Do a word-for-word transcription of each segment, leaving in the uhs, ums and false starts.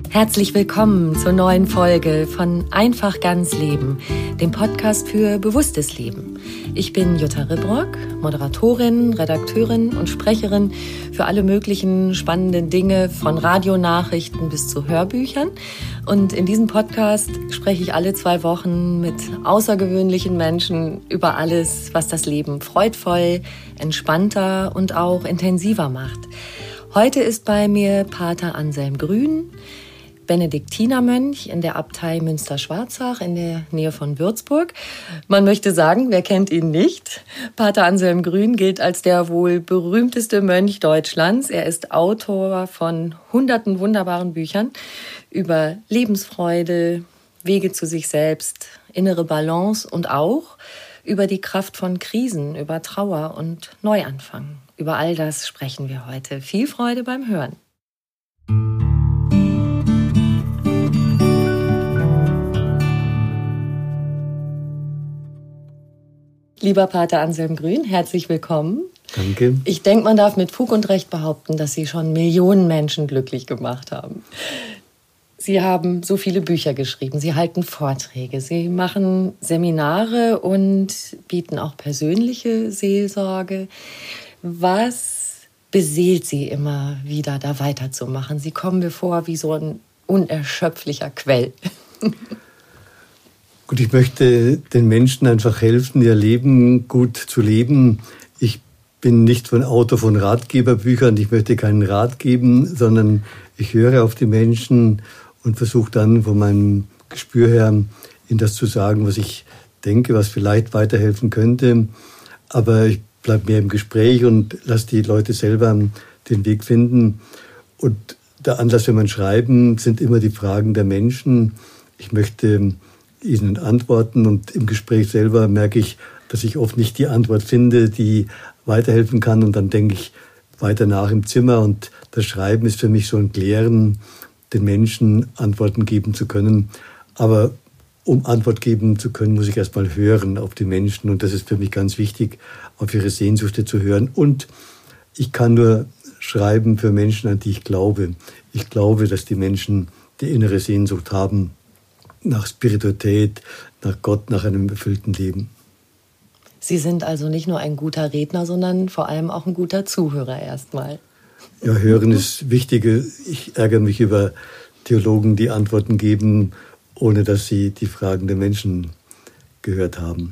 Herzlich willkommen zur neuen Folge von Einfach ganz Leben, dem Podcast für bewusstes Leben. Ich bin Jutta Ribrock, Moderatorin, Redakteurin und Sprecherin für alle möglichen spannenden Dinge, von Radionachrichten bis zu Hörbüchern. Und in diesem Podcast spreche ich alle zwei Wochen mit außergewöhnlichen Menschen über alles, was das Leben freudvoll, entspannter und auch intensiver macht. Heute ist bei mir Pater Anselm Grün, Benediktinermönch in der Abtei Münster-Schwarzach in der Nähe von Würzburg. Man möchte sagen, wer kennt ihn nicht? Pater Anselm Grün gilt als der wohl berühmteste Mönch Deutschlands. Er ist Autor von hunderten wunderbaren Büchern über Lebensfreude, Wege zu sich selbst, innere Balance und auch über die Kraft von Krisen, über Trauer und Neuanfang. Über all das sprechen wir heute. Viel Freude beim Hören. Lieber Pater Anselm Grün, herzlich willkommen. Danke. Ich denke, man darf mit Fug und Recht behaupten, dass Sie schon Millionen Menschen glücklich gemacht haben. Sie haben so viele Bücher geschrieben, Sie halten Vorträge, Sie machen Seminare und bieten auch persönliche Seelsorge. Was beseelt Sie immer wieder, da weiterzumachen? Sie kommen mir vor wie so ein unerschöpflicher Quell. Gut, ich möchte den Menschen einfach helfen, ihr Leben gut zu leben. Ich bin nicht von Autor von Ratgeberbüchern, ich möchte keinen Rat geben, sondern ich höre auf die Menschen und versuche dann von meinem Gespür her, ihnen das zu sagen, was ich denke, was vielleicht weiterhelfen könnte. Aber ich bleibe mehr im Gespräch und lasse die Leute selber den Weg finden. Und der Anlass, wenn man schreiben, sind immer die Fragen der Menschen. Ich möchte ihnen antworten und im Gespräch selber merke ich, dass ich oft nicht die Antwort finde, die weiterhelfen kann, und dann denke ich weiter nach im Zimmer, und das Schreiben ist für mich so ein Klären, den Menschen Antworten geben zu können. Aber um Antwort geben zu können, muss ich erst mal hören auf die Menschen, und das ist für mich ganz wichtig, auf ihre Sehnsüchte zu hören. Und ich kann nur schreiben für Menschen, an die ich glaube. Ich glaube, dass die Menschen die innere Sehnsucht haben nach Spiritualität, nach Gott, nach einem erfüllten Leben. Sie sind also nicht nur ein guter Redner, sondern vor allem auch ein guter Zuhörer erstmal. Ja, hören ist wichtig. Ich ärgere mich über Theologen, die Antworten geben, ohne dass sie die Fragen der Menschen gehört haben.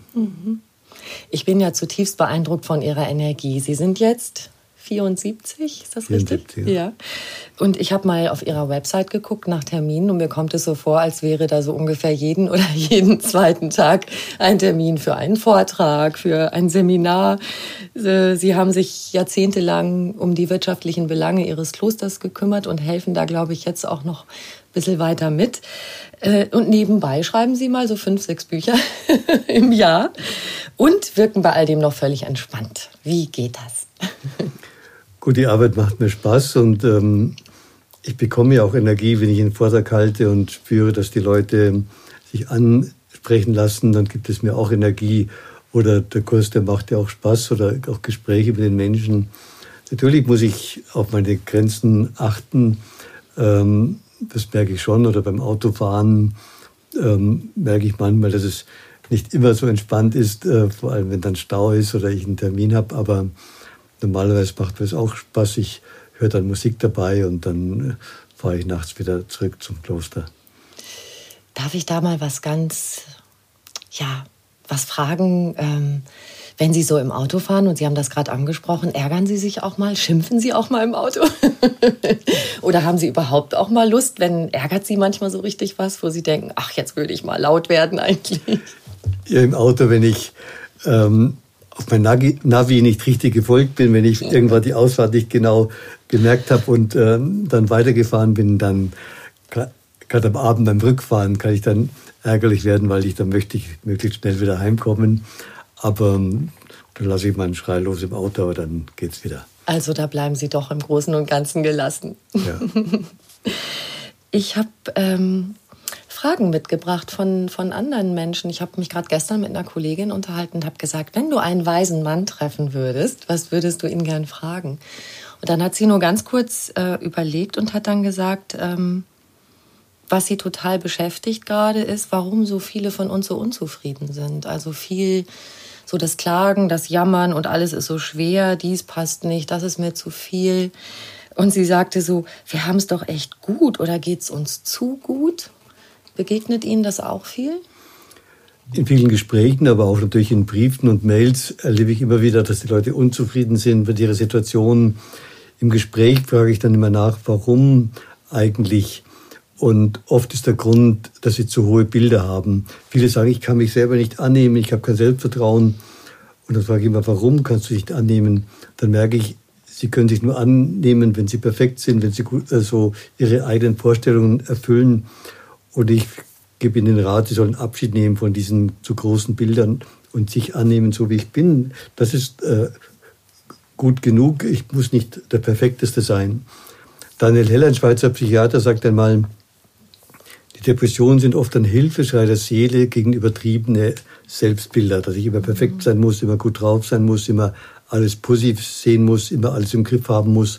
Ich bin ja zutiefst beeindruckt von Ihrer Energie. Sie sind jetzt vierundsiebzig, ist das vierundsiebzig, richtig? Ja. Ja. Und ich habe mal auf Ihrer Website geguckt nach Terminen, und mir kommt es so vor, als wäre da so ungefähr jeden oder jeden zweiten Tag ein Termin für einen Vortrag, für ein Seminar. Sie haben sich jahrzehntelang um die wirtschaftlichen Belange Ihres Klosters gekümmert und helfen da, glaube ich, jetzt auch noch ein bisschen weiter mit. Und nebenbei schreiben Sie mal so fünf, sechs Bücher im Jahr und wirken bei all dem noch völlig entspannt. Wie geht das? Gut, die Arbeit macht mir Spaß, und ähm, ich bekomme ja auch Energie, wenn ich einen Vortrag halte und spüre, dass die Leute sich ansprechen lassen, dann gibt es mir auch Energie. Oder der Kurs, der macht ja auch Spaß, oder auch Gespräche mit den Menschen. Natürlich muss ich auf meine Grenzen achten, ähm, das merke ich schon. Oder beim Autofahren ähm, merke ich manchmal, dass es nicht immer so entspannt ist, äh, vor allem wenn dann Stau ist oder ich einen Termin habe, aber normalerweise macht mir es auch Spaß. Ich höre dann Musik dabei, und dann fahre ich nachts wieder zurück zum Kloster. Darf ich da mal was ganz, ja, was fragen? Ähm, wenn Sie so im Auto fahren, und Sie haben das gerade angesprochen, ärgern Sie sich auch mal? Schimpfen Sie auch mal im Auto? Oder haben Sie überhaupt auch mal Lust, wenn ärgert Sie manchmal so richtig was, wo Sie denken, ach, jetzt würde ich mal laut werden eigentlich? Ja, im Auto, wenn ich ähm, auf mein Navi, Navi nicht richtig gefolgt bin, wenn ich irgendwann die Ausfahrt nicht genau gemerkt habe und äh, dann weitergefahren bin, dann gerade am Abend beim Rückfahren kann ich dann ärgerlich werden, weil ich dann möchte ich möglichst schnell wieder heimkommen. Aber ähm, dann lasse ich meinen Schrei los im Auto, aber dann geht's wieder. Also da bleiben Sie doch im Großen und Ganzen gelassen. Ja. Ich habe ähm, Fragen mitgebracht von, von anderen Menschen. Ich habe mich gerade gestern mit einer Kollegin unterhalten und habe gesagt, wenn du einen weisen Mann treffen würdest, was würdest du ihn gern fragen? Und dann hat sie nur ganz kurz äh, überlegt und hat dann gesagt, ähm, was sie total beschäftigt gerade ist, warum so viele von uns so unzufrieden sind. Also viel so das Klagen, das Jammern und alles ist so schwer, dies passt nicht, das ist mir zu viel. Und sie sagte so, wir haben es doch echt gut oder geht es uns zu gut? Begegnet Ihnen das auch viel? In vielen Gesprächen, aber auch natürlich in Briefen und Mails erlebe ich immer wieder, dass die Leute unzufrieden sind mit ihrer Situation. Im Gespräch frage ich dann immer nach, warum eigentlich? Und oft ist der Grund, dass sie zu hohe Bilder haben. Viele sagen, ich kann mich selber nicht annehmen, ich habe kein Selbstvertrauen. Und dann frage ich immer, warum kannst du dich nicht annehmen? Dann merke ich, sie können sich nur annehmen, wenn sie perfekt sind, wenn sie gut, also ihre eigenen Vorstellungen erfüllen. Und ich gebe ihnen den Rat, sie sollen Abschied nehmen von diesen zu großen Bildern und sich annehmen, so wie ich bin. Das ist äh, gut genug, ich muss nicht der Perfekteste sein. Daniel Heller, ein Schweizer Psychiater, sagt einmal, die Depressionen sind oft ein Hilfeschrei der Seele gegen übertriebene Selbstbilder, dass ich immer perfekt sein muss, immer gut drauf sein muss, immer alles positiv sehen muss, immer alles im Griff haben muss.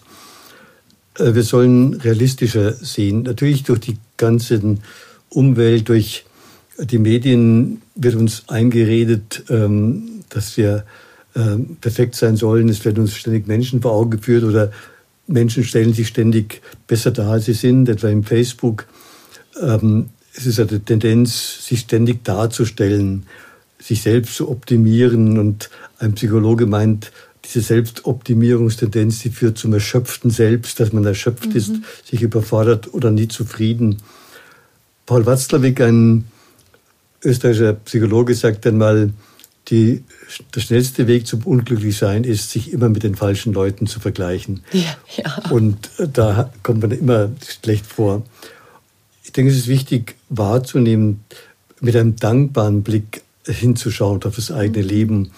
Wir sollen realistischer sehen. Natürlich durch die ganze Umwelt, durch die Medien wird uns eingeredet, dass wir perfekt sein sollen. Es werden uns ständig Menschen vor Augen geführt oder Menschen stellen sich ständig besser dar, als sie sind, etwa im Facebook. Ähm, es ist eine Tendenz, sich ständig darzustellen, sich selbst zu optimieren. Und ein Psychologe meint, diese Selbstoptimierungstendenz, die führt zum erschöpften Selbst, dass man erschöpft mhm. ist, sich überfordert oder nie zufrieden. Paul Watzlawick, ein österreichischer Psychologe, sagt einmal, die, der schnellste Weg zum Unglücklichsein ist, sich immer mit den falschen Leuten zu vergleichen. Ja, ja. Und da kommt man immer schlecht vor. Ich denke, es ist wichtig wahrzunehmen, mit einem dankbaren Blick hinzuschauen auf das eigene mhm. Leben.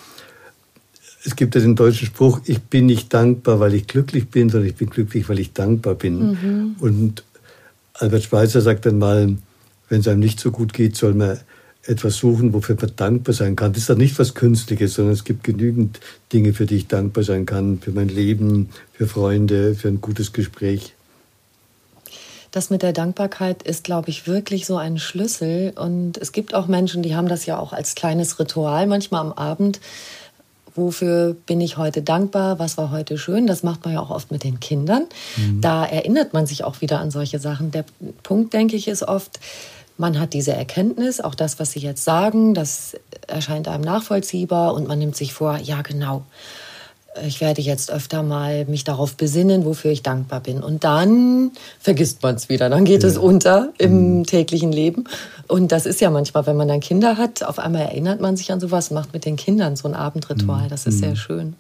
Es gibt ja den deutschen Spruch, ich bin nicht dankbar, weil ich glücklich bin, sondern ich bin glücklich, weil ich dankbar bin. Mhm. Und Albert Schweitzer sagt einmal, wenn es einem nicht so gut geht, soll man etwas suchen, wofür man dankbar sein kann. Das ist dann nicht was Künstliches, sondern es gibt genügend Dinge, für die ich dankbar sein kann. Für mein Leben, für Freunde, für ein gutes Gespräch. Das mit der Dankbarkeit ist, glaube ich, wirklich so ein Schlüssel. Und es gibt auch Menschen, die haben das ja auch als kleines Ritual manchmal am Abend. Wofür bin ich heute dankbar? Was war heute schön? Das macht man ja auch oft mit den Kindern. Mhm. Da erinnert man sich auch wieder an solche Sachen. Der Punkt, denke ich, ist oft, man hat diese Erkenntnis, auch das, was Sie jetzt sagen, das erscheint einem nachvollziehbar und man nimmt sich vor, ja genau, ich werde jetzt öfter mal mich darauf besinnen, wofür ich dankbar bin. Und dann vergisst man es wieder, dann geht ja. es unter im mhm. täglichen Leben. Und das ist ja manchmal, wenn man dann Kinder hat, auf einmal erinnert man sich an sowas, macht mit den Kindern so ein Abendritual, das ist mhm. sehr schön.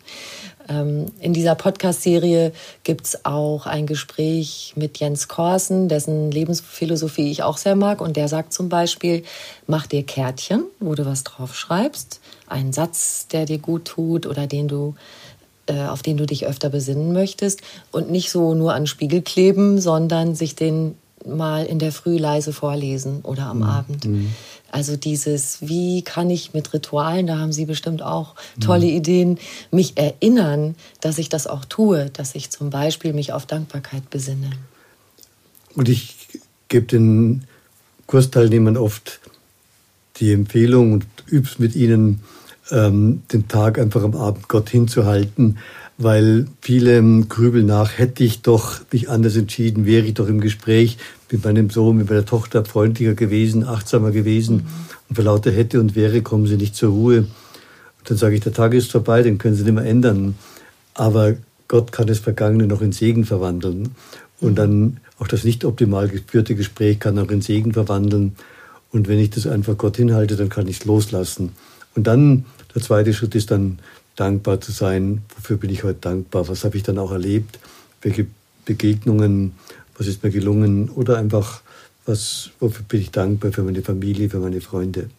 In dieser Podcast-Serie gibt es auch ein Gespräch mit Jens Korsen, dessen Lebensphilosophie ich auch sehr mag. Und der sagt zum Beispiel, mach dir Kärtchen, wo du was drauf schreibst. Einen Satz, der dir gut tut oder den du, äh, auf den du dich öfter besinnen möchtest. Und nicht so nur an den Spiegel kleben, sondern sich den mal in der Früh leise vorlesen oder am mhm. Abend. Mhm. Also dieses, wie kann ich mit Ritualen, da haben Sie bestimmt auch tolle mhm. Ideen, mich erinnern, dass ich das auch tue, dass ich zum Beispiel mich auf Dankbarkeit besinne. Und ich gebe den Kursteilnehmern oft die Empfehlung und übe mit ihnen, ähm, den Tag einfach am Abend Gott hinzuhalten, weil viele grübeln nach, hätte ich doch mich anders entschieden, wäre ich doch im Gespräch mit meinem Sohn, mit meiner Tochter freundlicher gewesen, achtsamer gewesen. Mhm. Und vor lauter hätte und wäre kommen sie nicht zur Ruhe. Und dann sage ich, der Tag ist vorbei, den können sie nicht mehr ändern. Aber Gott kann das Vergangene noch in Segen verwandeln. Und dann auch das nicht optimal geführte Gespräch kann auch in Segen verwandeln. Und wenn ich das einfach Gott hinhalte, dann kann ich es loslassen. Und dann, der zweite Schritt ist dann, dankbar zu sein. Wofür bin ich heute dankbar? Was habe ich dann auch erlebt? Welche Begegnungen? Was ist mir gelungen? Oder einfach, was, wofür bin ich dankbar? Für meine Familie, für meine Freunde.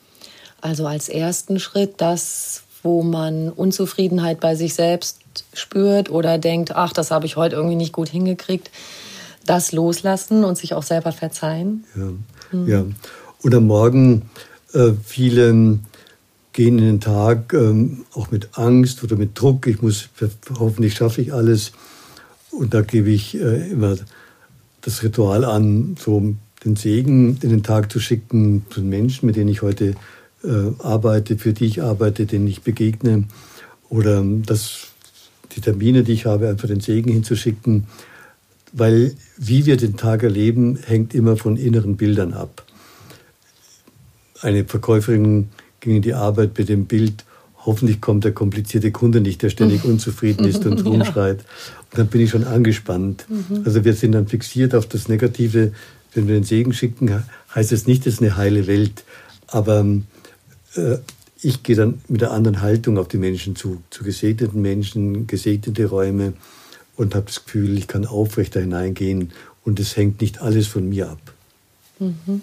Also als ersten Schritt das, wo man Unzufriedenheit bei sich selbst spürt oder denkt, ach, das habe ich heute irgendwie nicht gut hingekriegt, das loslassen und sich auch selber verzeihen. Ja, mhm. ja. Und am Morgen äh, viele gehen in den Tag ähm, auch mit Angst oder mit Druck. Ich muss, hoffentlich schaffe ich alles. Und da gebe ich äh, immer das Ritual an, so den Segen in den Tag zu schicken von Menschen, mit denen ich heute äh, arbeite, für die ich arbeite, denen ich begegne, oder das, die Termine, die ich habe, einfach den Segen hinzuschicken, weil wie wir den Tag erleben, hängt immer von inneren Bildern ab. Eine Verkäuferin ging in die Arbeit mit dem Bild, hoffentlich kommt der komplizierte Kunde nicht, der ständig unzufrieden ist und rumschreit. Und dann bin ich schon angespannt. Mhm. Also wir sind dann fixiert auf das Negative. Wenn wir den Segen schicken, heißt es nicht, es ist eine heile Welt. Aber äh, ich gehe dann mit einer anderen Haltung auf die Menschen zu, zu gesegneten Menschen, gesegnete Räume und habe das Gefühl, ich kann aufrecht da hineingehen und es hängt nicht alles von mir ab. Mhm.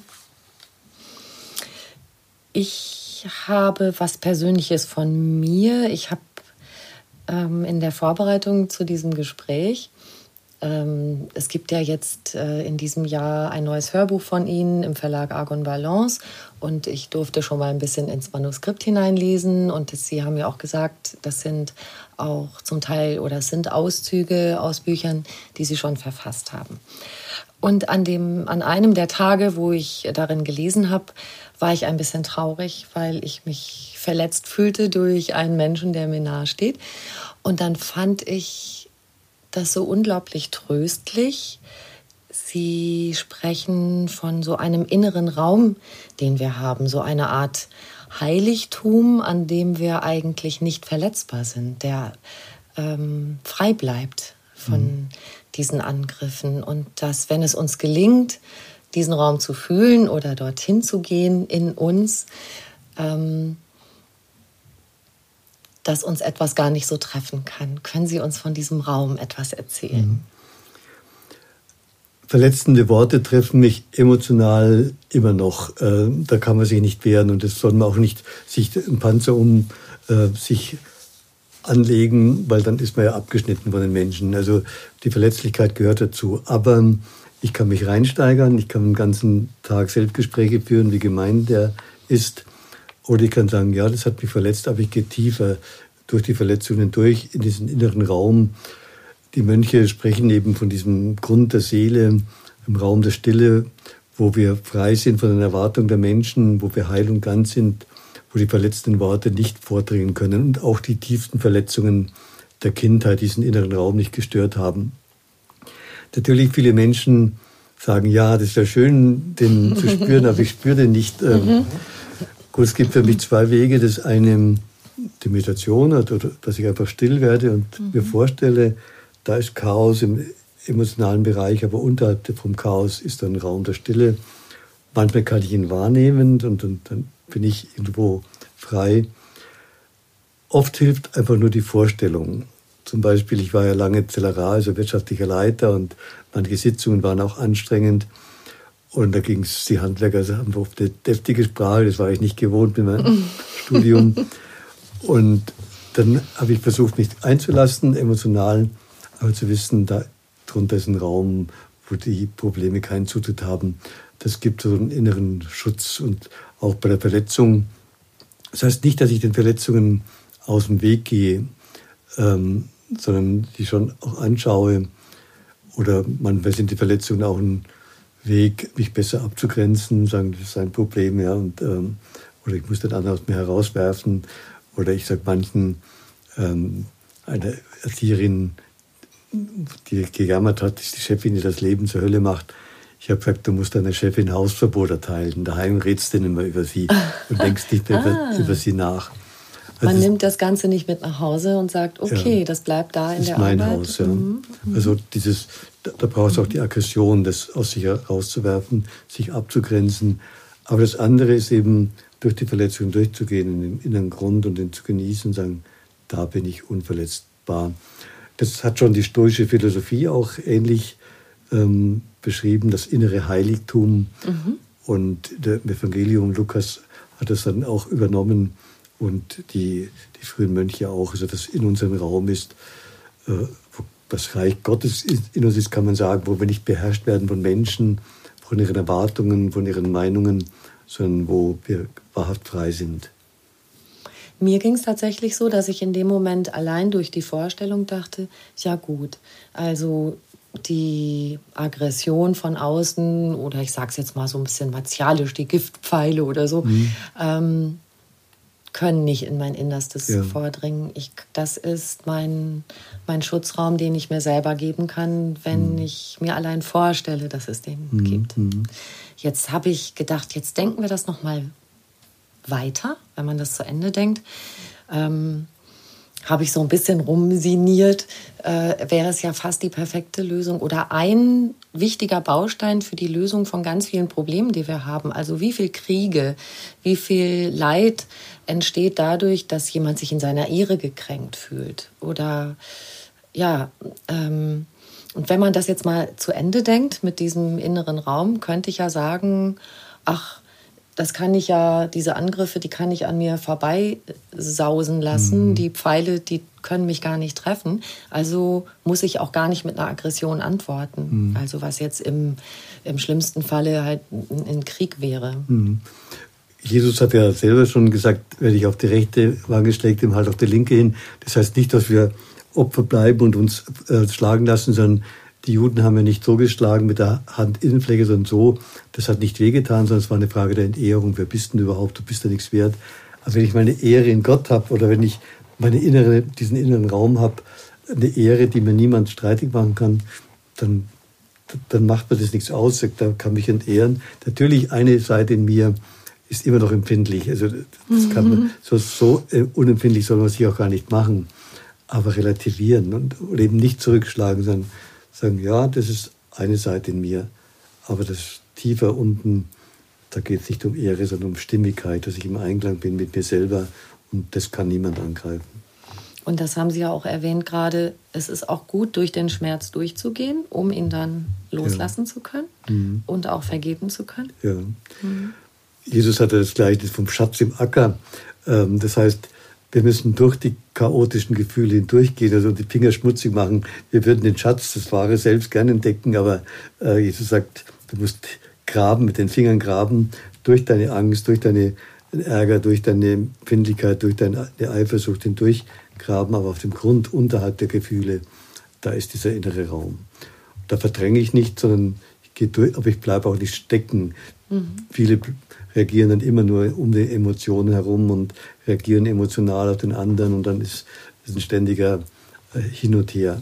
Ich habe was Persönliches von mir. Ich habe ähm, in der Vorbereitung zu diesem Gespräch, ähm, es gibt ja jetzt äh, in diesem Jahr ein neues Hörbuch von Ihnen im Verlag Argon Balance und ich durfte schon mal ein bisschen ins Manuskript hineinlesen und das, Sie haben ja auch gesagt, das sind auch zum Teil oder es sind Auszüge aus Büchern, die Sie schon verfasst haben. Und an, dem, an einem der Tage, wo ich darin gelesen habe, war ich ein bisschen traurig, weil ich mich verletzt fühlte durch einen Menschen, der mir nahe steht. Und dann fand ich das so unglaublich tröstlich. Sie sprechen von so einem inneren Raum, den wir haben, so eine Art Heiligtum, an dem wir eigentlich nicht verletzbar sind, der ähm, frei bleibt von mhm. diesen Angriffen. Und dass, wenn es uns gelingt, diesen Raum zu fühlen oder dorthin zu gehen in uns, ähm, dass uns etwas gar nicht so treffen kann. Können Sie uns von diesem Raum etwas erzählen? Mhm. Verletzende Worte treffen mich emotional immer noch. Äh, da kann man sich nicht wehren und das soll man auch nicht sich einen Panzer um äh, sich anlegen, weil dann ist man ja abgeschnitten von den Menschen. Also die Verletzlichkeit gehört dazu. Aber ich kann mich reinsteigern, ich kann den ganzen Tag Selbstgespräche führen, wie gemein der ist. Oder ich kann sagen, ja, das hat mich verletzt, aber ich gehe tiefer durch die Verletzungen durch in diesen inneren Raum. Die Mönche sprechen eben von diesem Grund der Seele, im Raum der Stille, wo wir frei sind von den Erwartungen der Menschen, wo wir heil und ganz sind, wo die verletzten Worte nicht vordringen können und auch die tiefsten Verletzungen der Kindheit diesen inneren Raum nicht gestört haben. Natürlich viele Menschen sagen, ja, das ist ja schön, den zu spüren, aber ich spüre den nicht. Mhm. Gut, es gibt für mich zwei Wege. Das eine, die Meditation, oder dass ich einfach still werde und mhm. mir vorstelle, da ist Chaos im emotionalen Bereich, aber unterhalb vom Chaos ist dann ein Raum der Stille. Manchmal kann ich ihn wahrnehmen und, und dann bin ich irgendwo frei. Oft hilft einfach nur die Vorstellung. Zum Beispiel, ich war ja lange Zellerar, also wirtschaftlicher Leiter und manche Sitzungen waren auch anstrengend. Und da ging es, die Handwerker haben oft eine deftige Sprache, das war ich nicht gewohnt mit meinem Studium. Und dann habe ich versucht, mich einzulassen, emotional, aber zu wissen, da drunter ist ein Raum, wo die Probleme keinen Zutritt haben. Das gibt so einen inneren Schutz und auch bei der Verletzung. Das heißt nicht, dass ich den Verletzungen aus dem Weg gehe, ähm, sondern die schon auch anschaue. Oder manchmal sind die Verletzungen auch ein Weg, mich besser abzugrenzen, sagen, das ist ein Problem, ja, und, ähm, oder ich muss den anderen aus mir herauswerfen. Oder ich sage manchen, ähm, eine Erzieherin, die gejammert hat, dass die Chefin, die das Leben zur Hölle macht. Ich habe gesagt, du musst deiner Chefin Hausverbot erteilen. Daheim redest du nicht mehr über sie und denkst nicht mehr ah. über, über sie nach. Also man nimmt das Ganze nicht mit nach Hause und sagt, okay, ja, das bleibt da in der Arbeit. Das ist mein Haus, ja. Mhm. Also dieses, da, da brauchst du auch die Aggression, das aus sich herauszuwerfen, sich abzugrenzen. Aber das andere ist eben, durch die Verletzung durchzugehen, in den inneren Grund und den zu genießen und sagen, da bin ich unverletzbar. Das hat schon die stoische Philosophie auch ähnlich ähm, beschrieben, das innere Heiligtum. Mhm. Und der Evangelium Lukas hat das dann auch übernommen und die, die frühen Mönche auch, also das in unserem Raum ist, äh, wo das Reich Gottes in uns ist, kann man sagen, wo wir nicht beherrscht werden von Menschen, von ihren Erwartungen, von ihren Meinungen, sondern wo wir wahrhaft frei sind. Mir ging es tatsächlich so, dass ich in dem Moment allein durch die Vorstellung dachte, ja gut, also die Aggression von außen oder ich sage es jetzt mal so ein bisschen martialisch, die Giftpfeile oder so, mhm. ähm, können nicht in mein Innerstes ja. vordringen. Ich, das ist mein, mein Schutzraum, den ich mir selber geben kann, wenn mhm. ich mir allein vorstelle, dass es den mhm. gibt. Mhm. Jetzt habe ich gedacht, jetzt denken wir das nochmal weiter, wenn man das zu Ende denkt. Ähm, habe ich so ein bisschen rumsiniert, äh, wäre es ja fast die perfekte Lösung oder ein wichtiger Baustein für die Lösung von ganz vielen Problemen, die wir haben. Also wie viel Kriege, wie viel Leid entsteht dadurch, dass jemand sich in seiner Ehre gekränkt fühlt. Oder ja, ähm, und wenn man das jetzt mal zu Ende denkt mit diesem inneren Raum, könnte ich ja sagen, ach, das kann ich ja, diese Angriffe, die kann ich an mir vorbeisausen lassen. Mhm. Die Pfeile, die können mich gar nicht treffen. Also muss ich auch gar nicht mit einer Aggression antworten. Mhm. Also was jetzt im, im schlimmsten Falle halt ein Krieg wäre. Mhm. Jesus hat ja selber schon gesagt, wer dich auf die rechte Wange schlägt, dem halt auf die linke hin. Das heißt nicht, dass wir Opfer bleiben und uns äh, schlagen lassen, sondern die Juden haben ja nicht so geschlagen mit der Handinnenfläche, sondern so. Das hat nicht wehgetan, sondern es war eine Frage der Entehrung. Wer bist denn überhaupt? Du bist ja nichts wert. Also wenn ich meine Ehre in Gott habe oder wenn ich meine innere, diesen inneren Raum habe, eine Ehre, die mir niemand streitig machen kann, dann, dann macht mir das nichts aus. Da kann mich entehren. Natürlich, eine Seite in mir ist immer noch empfindlich. Also das kann man, so, so unempfindlich soll man sich auch gar nicht machen. Aber relativieren und oder eben nicht zurückschlagen, sondern sagen, ja, das ist eine Seite in mir, aber das tiefer unten, da geht es nicht um Ehre, sondern um Stimmigkeit, dass ich im Einklang bin mit mir selber und das kann niemand angreifen. Und das haben Sie ja auch erwähnt gerade, es ist auch gut, durch den Schmerz durchzugehen, um ihn dann loslassen ja. zu können mhm. und auch vergeben zu können. Ja. Mhm. Jesus hatte das Gleichnis vom Schatz im Acker, das heißt, wir müssen durch die chaotischen Gefühle hindurchgehen, also die Finger schmutzig machen. Wir würden den Schatz, das Wahre, selbst gerne entdecken, aber äh, Jesus sagt, du musst graben, mit den Fingern graben, durch deine Angst, durch deinen Ärger, durch deine Empfindlichkeit, durch deine Eifersucht hindurch graben, aber auf dem Grund, unterhalb der Gefühle, da ist dieser innere Raum. Da verdränge ich nicht, sondern ich gehe durch, aber ich bleibe auch nicht stecken. Mhm. Viele reagieren dann immer nur um die Emotionen herum und reagieren emotional auf den anderen und dann ist es ein ständiger äh, Hin und Her.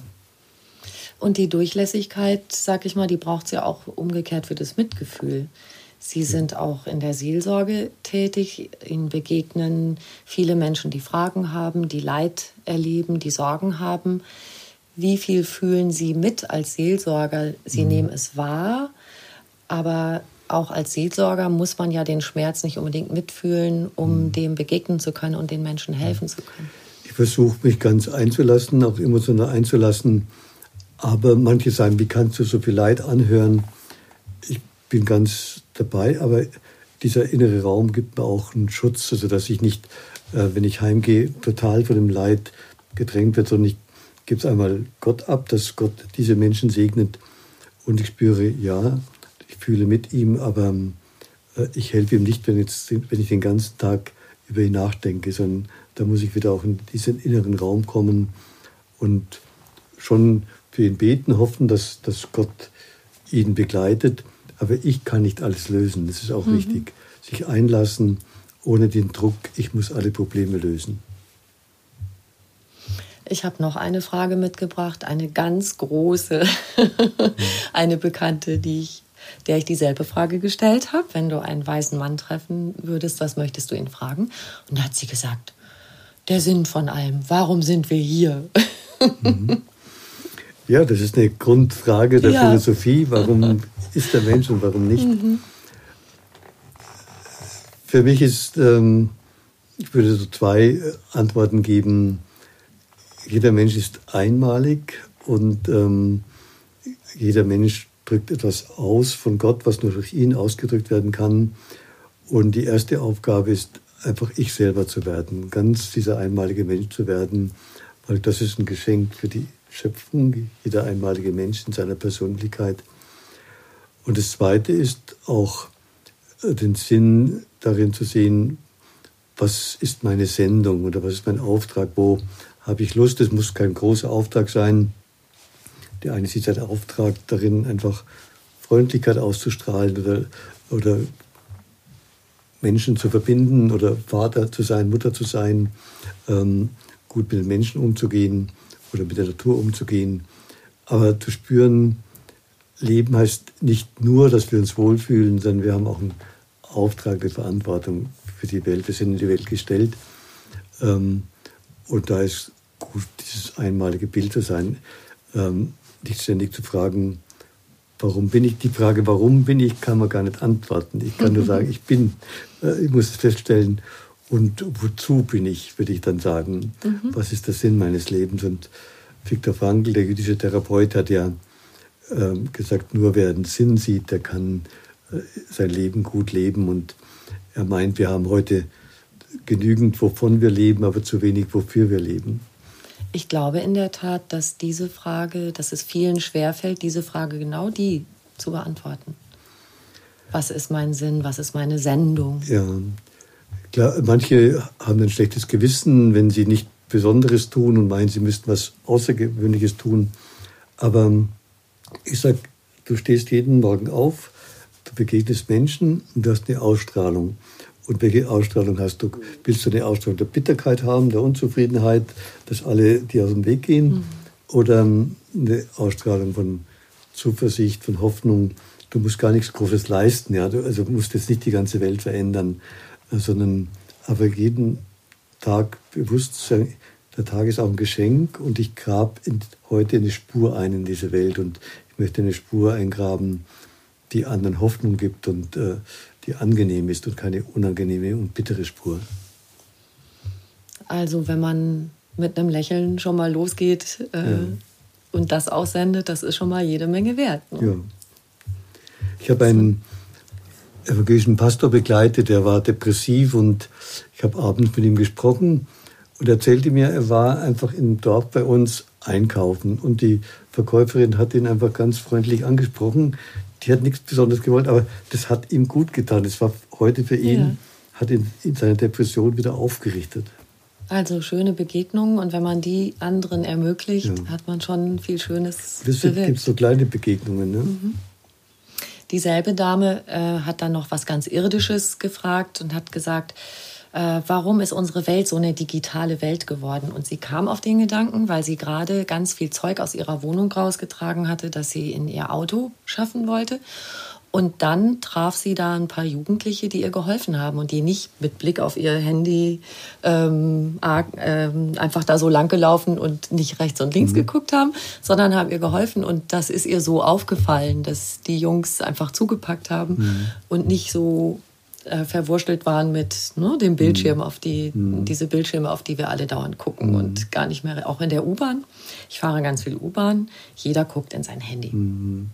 Und die Durchlässigkeit, sag ich mal, die braucht es ja auch umgekehrt für das Mitgefühl. Sie sind auch in der Seelsorge tätig. Ihnen begegnen viele Menschen, die Fragen haben, die Leid erleben, die Sorgen haben. Wie viel fühlen Sie mit als Seelsorger? Sie mhm. nehmen es wahr, aber auch als Seelsorger muss man ja den Schmerz nicht unbedingt mitfühlen, um mhm. dem begegnen zu können und den Menschen helfen zu können. Ich versuche mich ganz einzulassen, auch emotional einzulassen. Aber manche sagen, wie kannst du so viel Leid anhören? Ich bin ganz dabei, aber dieser innere Raum gibt mir auch einen Schutz, also dass ich nicht, äh, wenn ich heimgehe, total von dem Leid gedrängt werde, sondern ich gebe es einmal Gott ab, dass Gott diese Menschen segnet und ich spüre, ja, ich fühle mit ihm, aber äh, ich helfe ihm nicht, wenn, jetzt, wenn ich den ganzen Tag über ihn nachdenke, sondern da muss ich wieder auch in diesen inneren Raum kommen und schon für ihn beten, hoffen, dass, dass Gott ihn begleitet. Aber ich kann nicht alles lösen, das ist auch mhm. wichtig. Sich einlassen, ohne den Druck, ich muss alle Probleme lösen. Ich habe noch eine Frage mitgebracht, eine ganz große, eine Bekannte, die ich, der ich dieselbe Frage gestellt habe. Wenn du einen weißen Mann treffen würdest, was möchtest du ihn fragen? Und da hat sie gesagt, der Sinn von allem, warum sind wir hier? Mhm. Ja, das ist eine Grundfrage der ja. Philosophie. Warum ist der Mensch und warum nicht? Mhm. Für mich ist, ähm, ich würde so zwei Antworten geben. Jeder Mensch ist einmalig und ähm, jeder Mensch drückt etwas aus von Gott, was nur durch ihn ausgedrückt werden kann. Und die erste Aufgabe ist, einfach ich selber zu werden, ganz dieser einmalige Mensch zu werden, weil das ist ein Geschenk für die Schöpfung, jeder einmalige Mensch in seiner Persönlichkeit. Und das Zweite ist auch den Sinn darin zu sehen, was ist meine Sendung oder was ist mein Auftrag, wo habe ich Lust, es muss kein großer Auftrag sein, Die eine sieht seinen Auftrag darin, einfach Freundlichkeit auszustrahlen oder, oder Menschen zu verbinden oder Vater zu sein, Mutter zu sein, ähm, gut mit den Menschen umzugehen oder mit der Natur umzugehen. Aber zu spüren, Leben heißt nicht nur, dass wir uns wohlfühlen, sondern wir haben auch einen Auftrag, eine Verantwortung für die Welt. Wir sind in die Welt gestellt. Ähm, und da ist gut, dieses einmalige Bild zu sein, ähm, nicht ständig zu fragen, warum bin ich? Die Frage, warum bin ich, kann man gar nicht antworten. Ich kann nur sagen, ich bin. Äh, ich muss feststellen, und wozu bin ich, würde ich dann sagen. Mhm. Was ist der Sinn meines Lebens? Und Viktor Frankl, der jüdische Therapeut, hat ja äh, gesagt, nur wer einen Sinn sieht, der kann äh, sein Leben gut leben. Und er meint, wir haben heute genügend, wovon wir leben, aber zu wenig, wofür wir leben. Ich glaube in der Tat, dass diese Frage, dass es vielen schwerfällt, diese Frage genau die zu beantworten. Was ist mein Sinn? Was ist meine Sendung? Ja, klar, manche haben ein schlechtes Gewissen, wenn sie nicht Besonderes tun und meinen, sie müssten was Außergewöhnliches tun. Aber ich sage, du stehst jeden Morgen auf, du begegnest Menschen und du hast eine Ausstrahlung. Und welche Ausstrahlung hast du? Willst du eine Ausstrahlung der Bitterkeit haben, der Unzufriedenheit, dass alle dir aus dem Weg gehen? Mhm. Oder eine Ausstrahlung von Zuversicht, von Hoffnung? Du musst gar nichts Großes leisten. Ja? Du, also musst jetzt nicht die ganze Welt verändern, sondern aber jeden Tag bewusst sein, der Tag ist auch ein Geschenk und ich grabe heute eine Spur ein in diese Welt. Und ich möchte eine Spur eingraben, die anderen Hoffnung gibt und äh, die angenehm ist und keine unangenehme und bittere Spur. Also wenn man mit einem Lächeln schon mal losgeht äh, ja. und das aussendet, das ist schon mal jede Menge wert. Ne? Ja. Ich habe einen evangelischen Pastor begleitet, der war depressiv und ich habe abends mit ihm gesprochen und er erzählte mir, er war einfach im Dorf bei uns einkaufen und die Verkäuferin hat ihn einfach ganz freundlich angesprochen. Die hat nichts Besonderes gewollt, aber das hat ihm gut getan. Das war heute für ihn, ja. hat ihn in seiner Depression wieder aufgerichtet. Also schöne Begegnungen und wenn man die anderen ermöglicht, ja. hat man schon viel Schönes bewirkt. Deswegen gibt es so kleine Begegnungen. Ne? Mhm. Dieselbe Dame äh, hat dann noch was ganz Irdisches gefragt und hat gesagt, äh, warum ist unsere Welt so eine digitale Welt geworden? Und sie kam auf den Gedanken, weil sie gerade ganz viel Zeug aus ihrer Wohnung rausgetragen hatte, das sie in ihr Auto schaffen wollte. Und dann traf sie da ein paar Jugendliche, die ihr geholfen haben und die nicht mit Blick auf ihr Handy ähm, ähm, einfach da so lang gelaufen und nicht rechts und links mhm. geguckt haben, sondern haben ihr geholfen. Und das ist ihr so aufgefallen, dass die Jungs einfach zugepackt haben mhm. und nicht so äh, verwurstelt waren mit ne, dem Bildschirm, mhm. auf die, mhm. diese Bildschirme, auf die wir alle dauernd gucken mhm. und gar nicht mehr, auch in der U-Bahn. Ich fahre ganz viel U-Bahn, jeder guckt in sein Handy. Mhm.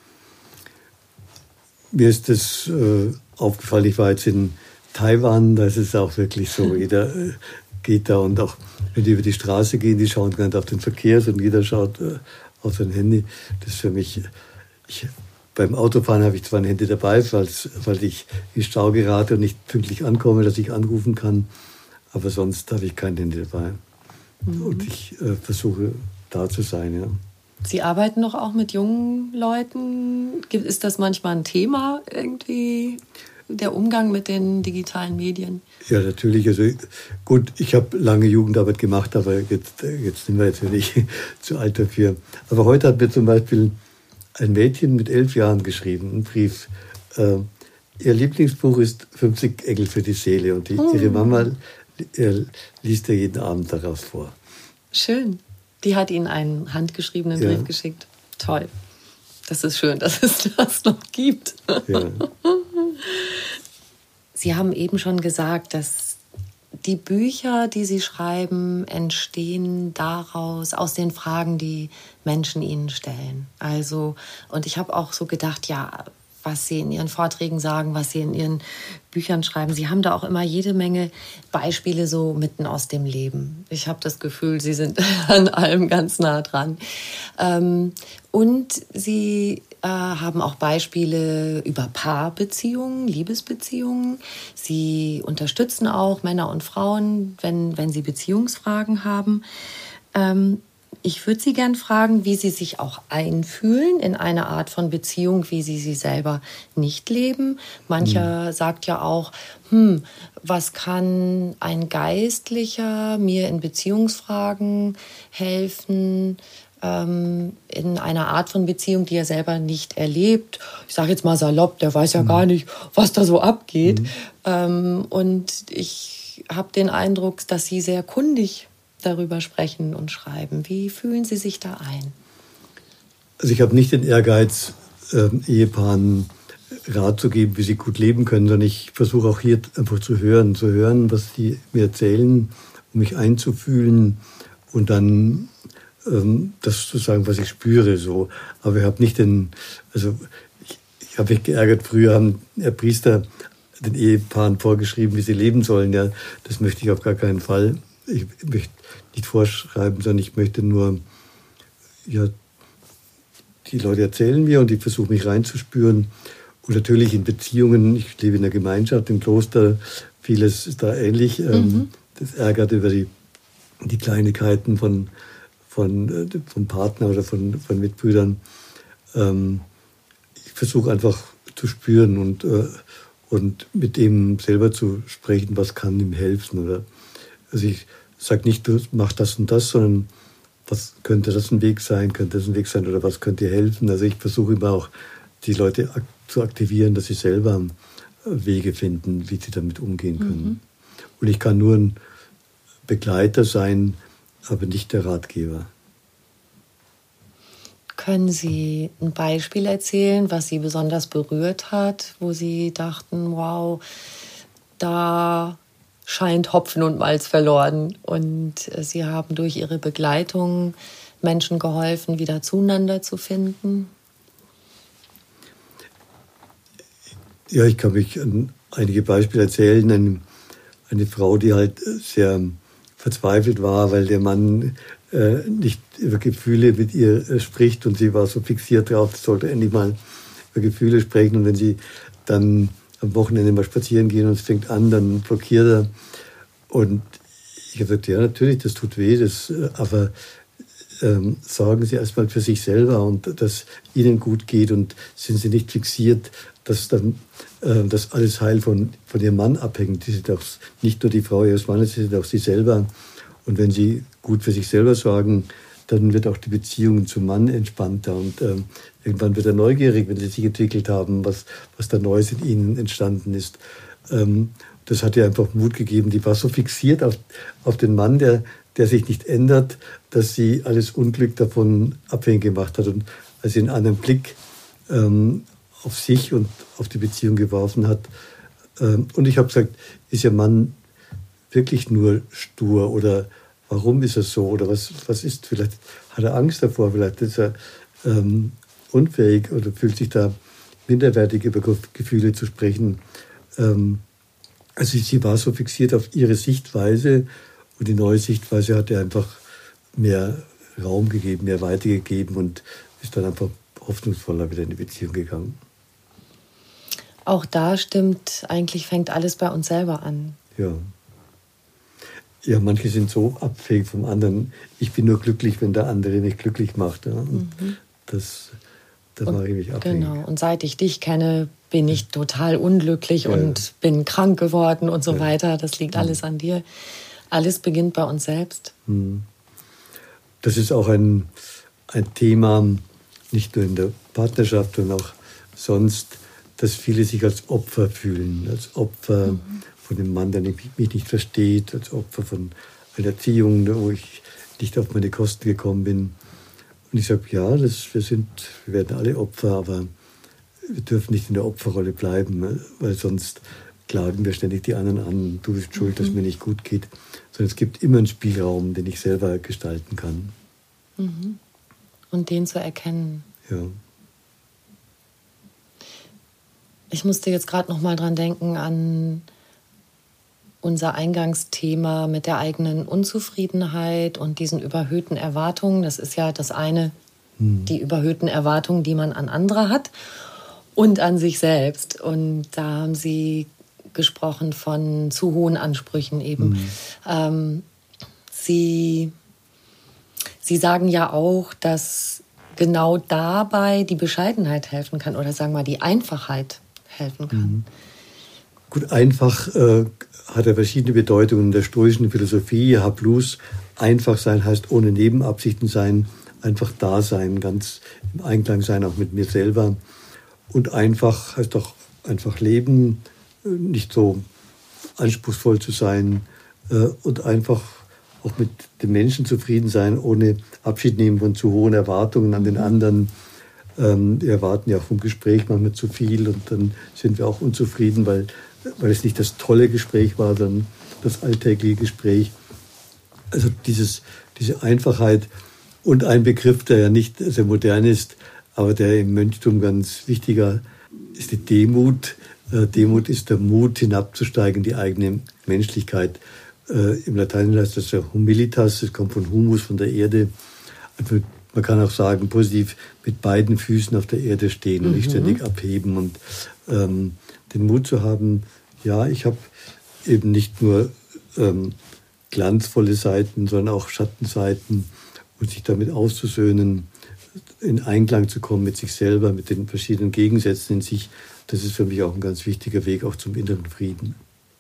Mir ist das äh, aufgefallen, ich war jetzt in Taiwan, da ist es auch wirklich so, jeder äh, geht da und auch wenn die über die Straße gehen, die schauen gar nicht auf den Verkehr, sondern jeder schaut äh, auf sein Handy. Das ist für mich, ich, beim Autofahren habe ich zwar ein Handy dabei, falls, weil ich in Stau gerate und nicht pünktlich ankomme, dass ich anrufen kann, aber sonst habe ich kein Handy dabei. Mhm. Und ich äh, versuche da zu sein, ja. Sie arbeiten doch auch mit jungen Leuten. Ist das manchmal ein Thema irgendwie, der Umgang mit den digitalen Medien? Ja, natürlich. Also gut, ich habe lange Jugendarbeit gemacht, aber jetzt, jetzt sind wir jetzt wirklich zu alt dafür. Aber heute hat mir zum Beispiel ein Mädchen mit elf Jahren geschrieben, einen Brief. Äh, ihr Lieblingsbuch ist fünfzig Engel für die Seele und die, oh. ihre Mama äh, liest ja jeden Abend daraus vor. Schön. Die hat Ihnen einen handgeschriebenen ja. Brief geschickt. Toll. Das ist schön, dass es das noch gibt. Ja. Sie haben eben schon gesagt, dass die Bücher, die Sie schreiben, entstehen daraus, aus den Fragen, die Menschen Ihnen stellen. Also, und ich habe auch so gedacht, ja, was Sie in Ihren Vorträgen sagen, was Sie in Ihren Büchern schreiben. Sie haben da auch immer jede Menge Beispiele so mitten aus dem Leben. Ich habe das Gefühl, Sie sind an allem ganz nah dran. Und Sie haben auch Beispiele über Paarbeziehungen, Liebesbeziehungen. Sie unterstützen auch Männer und Frauen, wenn, wenn sie Beziehungsfragen haben. Ich würde Sie gern fragen, wie Sie sich auch einfühlen in eine Art von Beziehung, wie Sie sie selber nicht leben. Mancher hm. sagt ja auch, hm, was kann ein Geistlicher mir in Beziehungsfragen helfen, ähm, in einer Art von Beziehung, die er selber nicht erlebt. Ich sage jetzt mal salopp, der weiß ja hm. gar nicht, was da so abgeht. Hm. Ähm, und ich habe den Eindruck, dass Sie sehr kundig darüber sprechen und schreiben. Wie fühlen Sie sich da ein? Also ich habe nicht den Ehrgeiz, äh, Ehepaaren Rat zu geben, wie sie gut leben können, sondern ich versuche auch hier einfach zu hören, zu hören, was sie mir erzählen, um mich einzufühlen und dann ähm, das zu sagen, was ich spüre. So. Aber ich habe nicht den, also ich, ich habe mich geärgert, früher haben Herr Priester den Ehepaaren vorgeschrieben, wie sie leben sollen. Ja, das möchte ich auf gar keinen Fall. Ich möchte nicht vorschreiben, sondern ich möchte nur, ja, die Leute erzählen mir und ich versuche mich reinzuspüren. Und natürlich in Beziehungen, ich lebe in der Gemeinschaft, im Kloster, vieles ist da ähnlich. Mhm. Das ärgert über die, die Kleinigkeiten von, von, vom Partner oder von, von Mitbrüdern. Ich versuche einfach zu spüren und, und mit dem selber zu sprechen, was kann ihm helfen. Oder, also ich sage nicht, du mach das und das, sondern was könnte das ein Weg sein, könnte das ein Weg sein oder was könnte dir helfen. Also ich versuche immer auch, die Leute ak- zu aktivieren, dass sie selber Wege finden, wie sie damit umgehen können. Mhm. Und ich kann nur ein Begleiter sein, aber nicht der Ratgeber. Können Sie ein Beispiel erzählen, was Sie besonders berührt hat, wo Sie dachten, wow, da scheint Hopfen und Malz verloren und Sie haben durch Ihre Begleitung Menschen geholfen, wieder zueinander zu finden? Ja, ich kann mich an einige Beispiele erzählen. Eine, eine Frau, die halt sehr verzweifelt war, weil der Mann äh, nicht über Gefühle mit ihr äh, spricht und sie war so fixiert drauf, sollte endlich mal über Gefühle sprechen. Und wenn sie dann am Wochenende mal spazieren gehen und es fängt an, dann blockiert er. Und ich habe gesagt, ja, natürlich, das tut weh, das, aber ähm, sorgen Sie erstmal für sich selber und dass Ihnen gut geht und sind Sie nicht fixiert, dass dann äh, das alles Heil von, von Ihrem Mann abhängt. Sie sind auch nicht nur die Frau Ihres Mannes, Sie sind auch Sie selber. Und wenn Sie gut für sich selber sorgen, dann wird auch die Beziehung zum Mann entspannter und ähm, irgendwann wird er neugierig, wenn Sie sich entwickelt haben, was, was da Neues in Ihnen entstanden ist. Ähm, das hat ihr einfach Mut gegeben. Die war so fixiert auf, auf den Mann, der, der sich nicht ändert, dass sie alles Unglück davon abhängig gemacht hat. Und als sie einen anderen Blick ähm, auf sich und auf die Beziehung geworfen hat, ähm, und ich habe gesagt, ist Ihr Mann wirklich nur stur oder warum ist er so oder was, was ist, vielleicht hat er Angst davor, vielleicht ist er ähm, unfähig oder fühlt sich da minderwertig über Gefühle zu sprechen. Ähm, also sie war so fixiert auf ihre Sichtweise und die neue Sichtweise hat ihr einfach mehr Raum gegeben, mehr Weite gegeben und ist dann einfach hoffnungsvoller wieder in die Beziehung gegangen. Auch da stimmt, eigentlich fängt alles bei uns selber an. Ja. Ja, manche sind so abhängig vom anderen. Ich bin nur glücklich, wenn der andere mich glücklich macht. Ja. Und mhm. das, das mache ich mich abhängig. Genau. Und seit ich dich kenne, bin ich total unglücklich ja. und bin krank geworden und so ja. weiter. Das liegt mhm. alles an dir. Alles beginnt bei uns selbst. Mhm. Das ist auch ein, ein Thema, nicht nur in der Partnerschaft, sondern auch sonst, dass viele sich als Opfer fühlen, als Opfer mhm. von dem Mann, der mich nicht versteht, als Opfer von einer Erziehung, wo ich nicht auf meine Kosten gekommen bin. Und ich sage, ja, das, wir, sind, wir werden alle Opfer, aber wir dürfen nicht in der Opferrolle bleiben, weil sonst klagen wir ständig die anderen an, du bist schuld, mhm. dass es mir nicht gut geht. Sondern es gibt immer einen Spielraum, den ich selber gestalten kann. Mhm. Und den zu erkennen. Ja. Ich musste jetzt gerade noch mal dran denken an unser Eingangsthema mit der eigenen Unzufriedenheit und diesen überhöhten Erwartungen. Das ist ja das eine, hm. die überhöhten Erwartungen, die man an andere hat und an sich selbst. Und da haben Sie gesprochen von zu hohen Ansprüchen eben. Hm. Ähm, Sie, Sie sagen ja auch, dass genau dabei die Bescheidenheit helfen kann oder sagen wir mal die Einfachheit helfen kann. Mhm. Gut, einfach äh, hat er verschiedene Bedeutungen in der stoischen Philosophie. Haplus, einfach sein heißt ohne Nebenabsichten sein, einfach da sein, ganz im Einklang sein, auch mit mir selber. Und einfach heißt auch einfach leben, nicht so anspruchsvoll zu sein äh, und einfach auch mit den Menschen zufrieden sein, ohne Abschied nehmen von zu hohen Erwartungen an den anderen. Ähm, wir erwarten ja auch vom Gespräch manchmal zu viel und dann sind wir auch unzufrieden, weil, weil es nicht das tolle Gespräch war, sondern das alltägliche Gespräch. Also dieses, diese Einfachheit und ein Begriff, der ja nicht sehr modern ist, aber der im Mönchtum ganz wichtiger ist, die Demut. Äh, Demut ist der Mut, hinabzusteigen, die eigene Menschlichkeit. Äh, Im Lateinischen heißt das ja Humilitas, das kommt von Humus, von der Erde. Also man kann auch sagen, positiv mit beiden Füßen auf der Erde stehen und mhm. nicht ständig abheben und ähm, den Mut zu haben, ja, ich habe eben nicht nur ähm, glanzvolle Seiten, sondern auch Schattenseiten und sich damit auszusöhnen, in Einklang zu kommen mit sich selber, mit den verschiedenen Gegensätzen in sich. Das ist für mich auch ein ganz wichtiger Weg, auch zum inneren Frieden.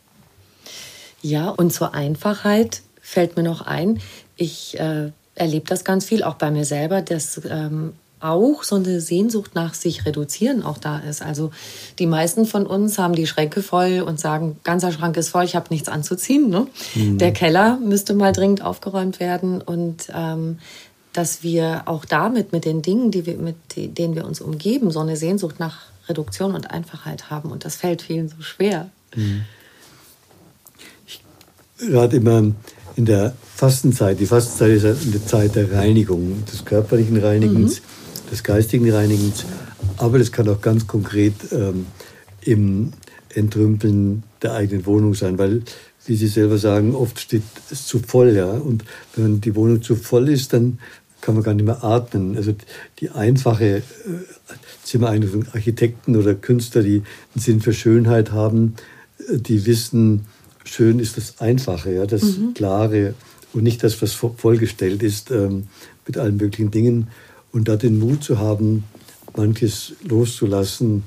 Ja, und zur Einfachheit fällt mir noch ein, ich äh, erlebe das ganz viel, auch bei mir selber, dass ähm, auch so eine Sehnsucht nach sich reduzieren auch da ist. Also die meisten von uns haben die Schränke voll und sagen, ganzer Schrank ist voll, ich habe nichts anzuziehen. Ne? Mhm. Der Keller müsste mal dringend aufgeräumt werden und ähm, dass wir auch damit, mit den Dingen, die wir, mit denen wir uns umgeben, so eine Sehnsucht nach Reduktion und Einfachheit haben. Und das fällt vielen so schwer. Mhm. Ich rate immer in der Fastenzeit, die Fastenzeit ist eine Zeit der Reinigung, des körperlichen Reinigens, mhm. des geistigen Reinigens, aber das kann auch ganz konkret ähm, im Entrümpeln der eigenen Wohnung sein, weil, wie Sie selber sagen, oft steht es zu voll, ja, und wenn die Wohnung zu voll ist, dann kann man gar nicht mehr atmen. Also die einfache äh, Zimmereinrichtung, Architekten oder Künstler, die einen Sinn für Schönheit haben, die wissen, schön ist das Einfache, ja, das mhm. Klare und nicht das, was vollgestellt ist ähm, mit allen möglichen Dingen. Und da den Mut zu haben, manches loszulassen.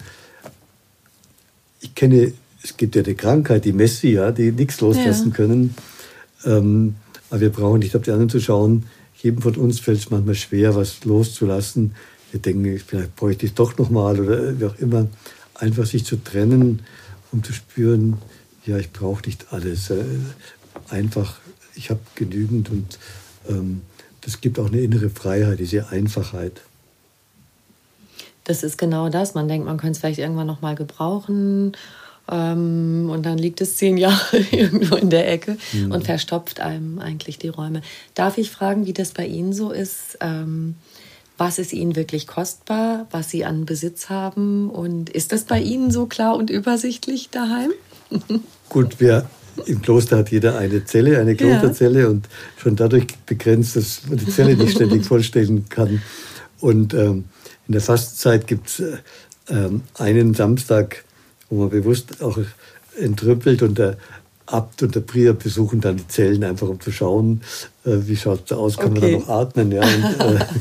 Ich kenne, es gibt ja die Krankheit, die Messi, ja, die nichts loslassen ja. können. Ähm, aber wir brauchen nicht auf die anderen zu schauen. Jedem von uns fällt es manchmal schwer, was loszulassen. Wir denken, vielleicht bräuchte ich es doch nochmal oder wie auch immer. Einfach sich zu trennen, um zu spüren, ja, ich brauche nicht alles. Einfach, ich habe genügend und ähm, das gibt auch eine innere Freiheit, diese Einfachheit. Das ist genau das. Man denkt, man könnte es vielleicht irgendwann noch mal gebrauchen ähm, und dann liegt es zehn Jahre irgendwo in der Ecke mhm. und verstopft einem eigentlich die Räume. Darf ich fragen, wie das bei Ihnen so ist? Ähm, was ist Ihnen wirklich kostbar, was Sie an Besitz haben? Und ist das bei Ihnen so klar und übersichtlich daheim? Gut, wir im Kloster hat jeder eine Zelle, eine Klosterzelle ja. und schon dadurch begrenzt, dass man die Zelle nicht ständig vollstellen kann. Und ähm, in der Fastenzeit gibt es ähm, einen Samstag, wo man bewusst auch entrüppelt und der Abt und der Prior besuchen dann die Zellen, einfach um zu schauen, äh, wie schaut es da aus, kann okay. man da noch atmen. Ja, und, äh,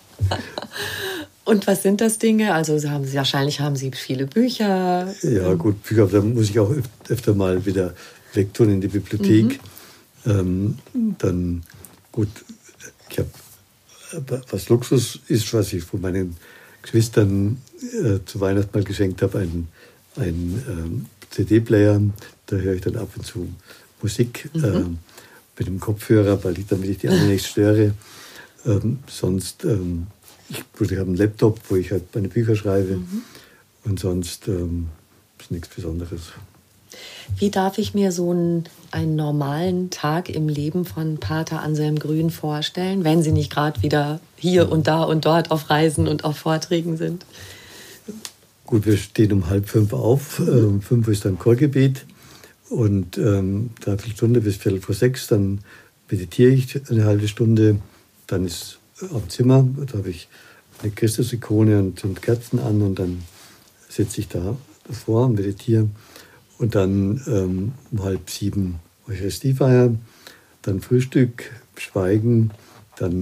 Und was sind das Dinge? Also Sie haben, wahrscheinlich haben Sie viele Bücher. Ja gut, Bücher, da muss ich auch öfter mal wieder wegtun in die Bibliothek. Mhm. Ähm, dann, gut, ich habe, was Luxus ist, was ich von meinen Geschwistern äh, zu Weihnachten mal geschenkt habe, ein, ein ähm, C D-Player. Da höre ich dann ab und zu Musik mhm. äh, mit dem Kopfhörer, weil ich, damit ich die anderen nicht störe. Ähm, sonst... Ähm, Ich, ich habe einen Laptop, wo ich halt meine Bücher schreibe mhm. und sonst ähm, ist nichts Besonderes. Wie darf ich mir so einen, einen normalen Tag im Leben von Pater Anselm Grün vorstellen, wenn Sie nicht gerade wieder hier und da und dort auf Reisen und auf Vorträgen sind? Gut, wir stehen um halb fünf auf, mhm. um fünf Uhr ist dann Chorgebet und ähm, dreiviertel Stunde bis viertel vor sechs, dann meditiere ich eine halbe Stunde, dann ist am Zimmer, da habe ich eine Christusikone und, und Kerzen an und dann sitze ich da davor und meditiere und dann ähm, um halb sieben Eucharistiefeier, dann Frühstück, Schweigen, dann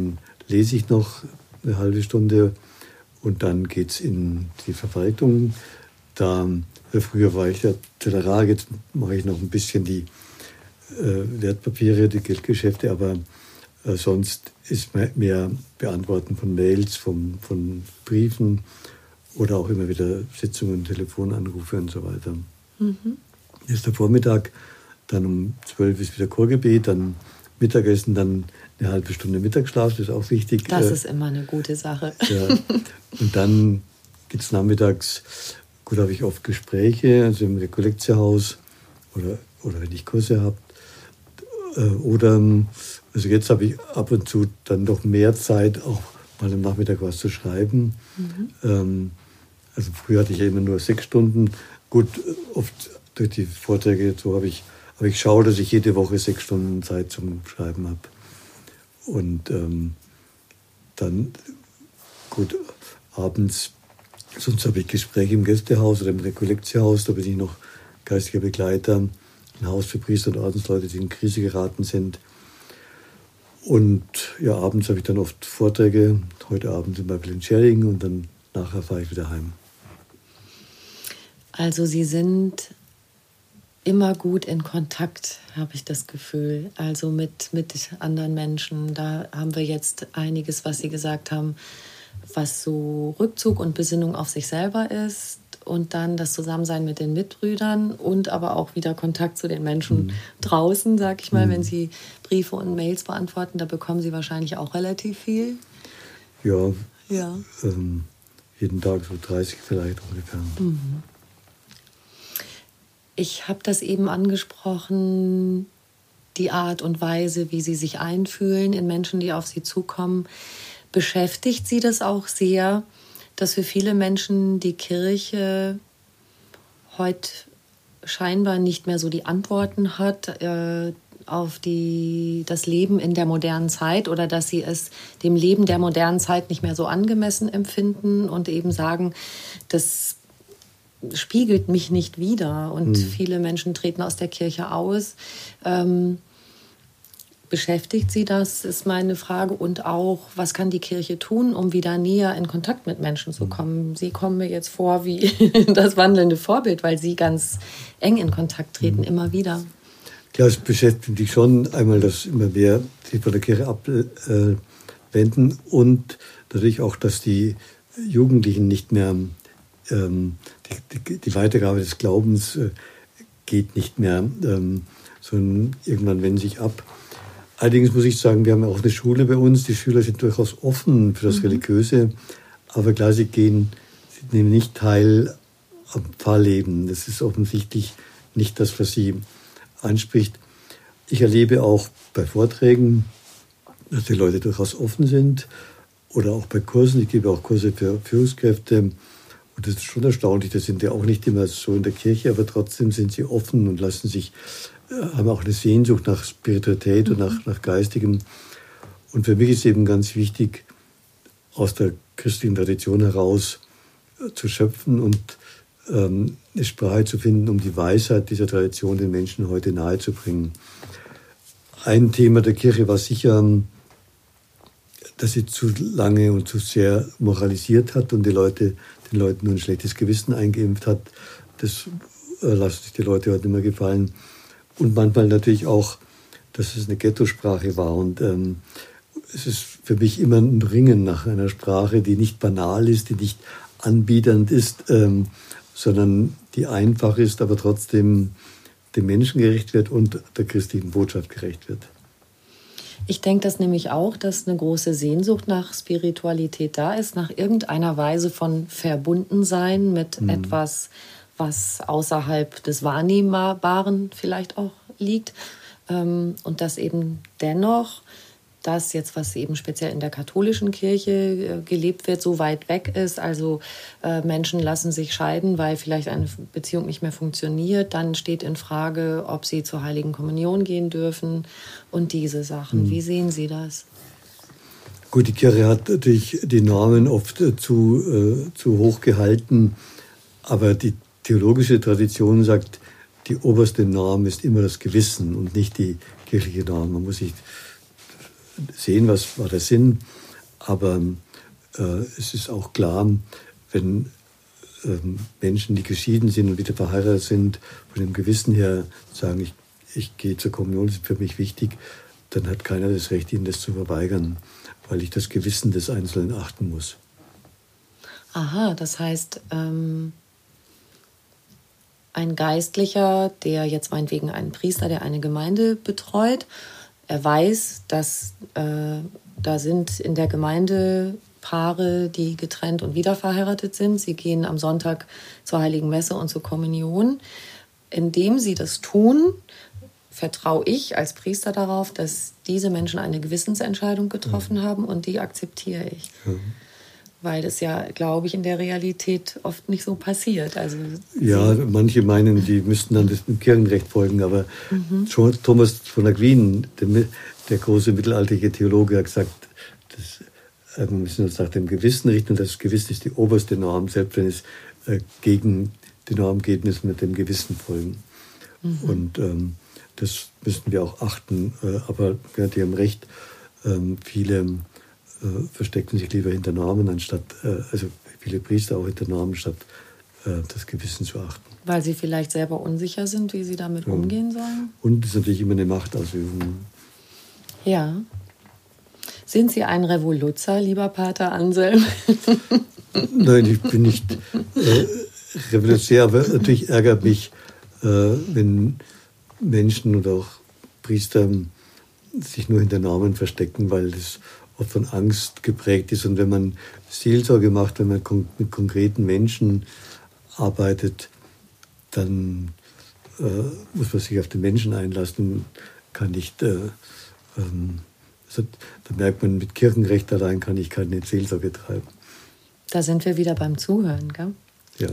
lese ich noch eine halbe Stunde und dann geht es in die Verwaltung. Da, äh, früher war ich ja Tellerar, jetzt mache ich noch ein bisschen die äh, Wertpapiere, die Geldgeschäfte, aber äh, sonst ist mehr, mehr Beantworten von Mails, von, von Briefen oder auch immer wieder Sitzungen, Telefonanrufe und so weiter. Mhm. Ist der Vormittag, dann um zwölf ist wieder Chorgebet, dann Mittagessen, dann eine halbe Stunde Mittagsschlaf, das ist auch wichtig. Das ist immer eine gute Sache. Ja. Und dann geht es nachmittags, gut, habe ich oft Gespräche, also im Rekollektiehaus oder, oder wenn ich Kurse habe. Oder, also jetzt habe ich ab und zu dann doch mehr Zeit, auch mal am Nachmittag was zu schreiben. Mhm. Ähm, also früher hatte ich ja immer nur sechs Stunden. Gut, oft durch die Vorträge, so habe ich, aber ich schaue, dass ich jede Woche sechs Stunden Zeit zum Schreiben habe. Und ähm, dann, gut, abends, sonst habe ich Gespräche im Gästehaus oder im Rekollektiehaus, da bin ich noch geistiger Begleiter, ein Haus für Priester und Ordensleute, die in Krise geraten sind. Und ja, abends habe ich dann oft Vorträge, heute Abend zum Beispiel in Schering und dann nachher fahre ich wieder heim. Also Sie sind immer gut in Kontakt, habe ich das Gefühl. Also mit, mit anderen Menschen. Da haben wir jetzt einiges, was Sie gesagt haben, was so Rückzug und Besinnung auf sich selber ist. Und dann das Zusammensein mit den Mitbrüdern und aber auch wieder Kontakt zu den Menschen mhm. draußen, sag ich mal. Mhm. Wenn Sie Briefe und Mails beantworten, da bekommen Sie wahrscheinlich auch relativ viel. Ja, ja. Ähm, jeden Tag so dreißig vielleicht ungefähr. Mhm. Ich habe das eben angesprochen, die Art und Weise, wie Sie sich einfühlen in Menschen, die auf Sie zukommen. Beschäftigt Sie das auch sehr, dass für viele Menschen die Kirche heute scheinbar nicht mehr so die Antworten hat äh, auf die, das Leben in der modernen Zeit oder dass sie es dem Leben der modernen Zeit nicht mehr so angemessen empfinden und eben sagen, das spiegelt mich nicht wider. Und mhm. viele Menschen treten aus der Kirche aus. Ähm, Beschäftigt Sie das, ist meine Frage. Und auch, was kann die Kirche tun, um wieder näher in Kontakt mit Menschen zu kommen? Sie kommen mir jetzt vor wie das wandelnde Vorbild, weil Sie ganz eng in Kontakt treten, mhm. immer wieder. Ja, es beschäftigt mich schon einmal, dass immer mehr sich von der Kirche abwenden und natürlich auch, dass die Jugendlichen nicht mehr, ähm, die, die, die Weitergabe des Glaubens äh, geht nicht mehr, ähm, sondern irgendwann wenden sich ab. Allerdings muss ich sagen, wir haben ja auch eine Schule bei uns. Die Schüler sind durchaus offen für das mhm. Religiöse, aber klar, sie gehen, sie nehmen nicht teil am Pfarrleben. Das ist offensichtlich nicht das, was sie anspricht. Ich erlebe auch bei Vorträgen, dass die Leute durchaus offen sind oder auch bei Kursen. Ich gebe auch Kurse für Führungskräfte und das ist schon erstaunlich. Das sind ja auch nicht immer so in der Kirche, aber trotzdem sind sie offen und lassen sich haben auch eine Sehnsucht nach Spiritualität und nach, nach Geistigem. Und für mich ist eben ganz wichtig, aus der christlichen Tradition heraus zu schöpfen und ähm, eine Sprache zu finden, um die Weisheit dieser Tradition den Menschen heute nahezubringen. Ein Thema der Kirche war sicher, dass sie zu lange und zu sehr moralisiert hat und die Leute, den Leuten nur ein schlechtes Gewissen eingeimpft hat. Das äh, lassen sich die Leute heute nicht mehr gefallen. Und manchmal natürlich auch, dass es eine Ghettosprache war. Und ähm, es ist für mich immer ein Ringen nach einer Sprache, die nicht banal ist, die nicht anbiedernd ist, ähm, sondern die einfach ist, aber trotzdem dem Menschen gerecht wird und der christlichen Botschaft gerecht wird. Ich denke das nämlich auch, dass eine große Sehnsucht nach Spiritualität da ist, nach irgendeiner Weise von Verbundensein mit mhm. etwas, was außerhalb des Wahrnehmbaren vielleicht auch liegt. Und dass eben dennoch das jetzt, was eben speziell in der katholischen Kirche gelebt wird, so weit weg ist. Also Menschen lassen sich scheiden, weil vielleicht eine Beziehung nicht mehr funktioniert. Dann steht in Frage, ob sie zur Heiligen Kommunion gehen dürfen und diese Sachen. Mhm. Wie sehen Sie das? Gut, die Kirche hat natürlich die Normen oft zu, äh, zu hoch gehalten, aber die theologische Tradition sagt, die oberste Norm ist immer das Gewissen und nicht die kirchliche Norm. Man muss sich sehen, was war der Sinn. Aber äh, es ist auch klar, wenn äh, Menschen, die geschieden sind und wieder verheiratet sind, von dem Gewissen her sagen, ich, ich gehe zur Kommunion, das ist für mich wichtig, dann hat keiner das Recht, ihnen das zu verweigern, weil ich das Gewissen des Einzelnen achten muss. Aha, das heißt, ähm, ein Geistlicher, der jetzt meinetwegen einen Priester, der eine Gemeinde betreut, er weiß, dass äh, da sind in der Gemeinde Paare, die getrennt und wieder verheiratet sind. Sie gehen am Sonntag zur Heiligen Messe und zur Kommunion. Indem sie das tun, vertraue ich als Priester darauf, dass diese Menschen eine Gewissensentscheidung getroffen mhm. haben und die akzeptiere ich. Mhm. Weil das ja, glaube ich, in der Realität oft nicht so passiert. Also ja, manche meinen, die müssten dann das Kirchenrecht folgen, aber mhm. schon Thomas von Aquin, der, der große mittelalterliche Theologe, hat gesagt, das, wir müssen uns nach dem Gewissen richten und das Gewissen ist die oberste Norm. Selbst wenn es äh, gegen die Norm geht, müssen wir dem Gewissen folgen. Mhm. Und ähm, das müssen wir auch achten. Äh, aber ja, die haben recht, ähm, viele äh, verstecken sich lieber hinter Normen, anstatt, äh, also viele Priester auch hinter Normen, statt äh, das Gewissen zu achten. Weil sie vielleicht selber unsicher sind, wie sie damit ja. umgehen sollen? Und es ist natürlich immer eine Machtausübung. Ja. Sind Sie ein Revoluzer, lieber Pater Anselm? Nein, ich bin nicht äh, revolutionär, aber natürlich ärgert mich, äh, wenn Menschen oder auch Priester sich nur hinter Normen verstecken, weil das oft von Angst geprägt ist. Und wenn man Seelsorge macht, wenn man kon- mit konkreten Menschen arbeitet, dann äh, muss man sich auf den Menschen einlassen, kann nicht... Äh, ähm, also, da merkt man, mit Kirchenrecht allein kann ich keine Seelsorge treiben. Da sind wir wieder beim Zuhören, gell? Ja.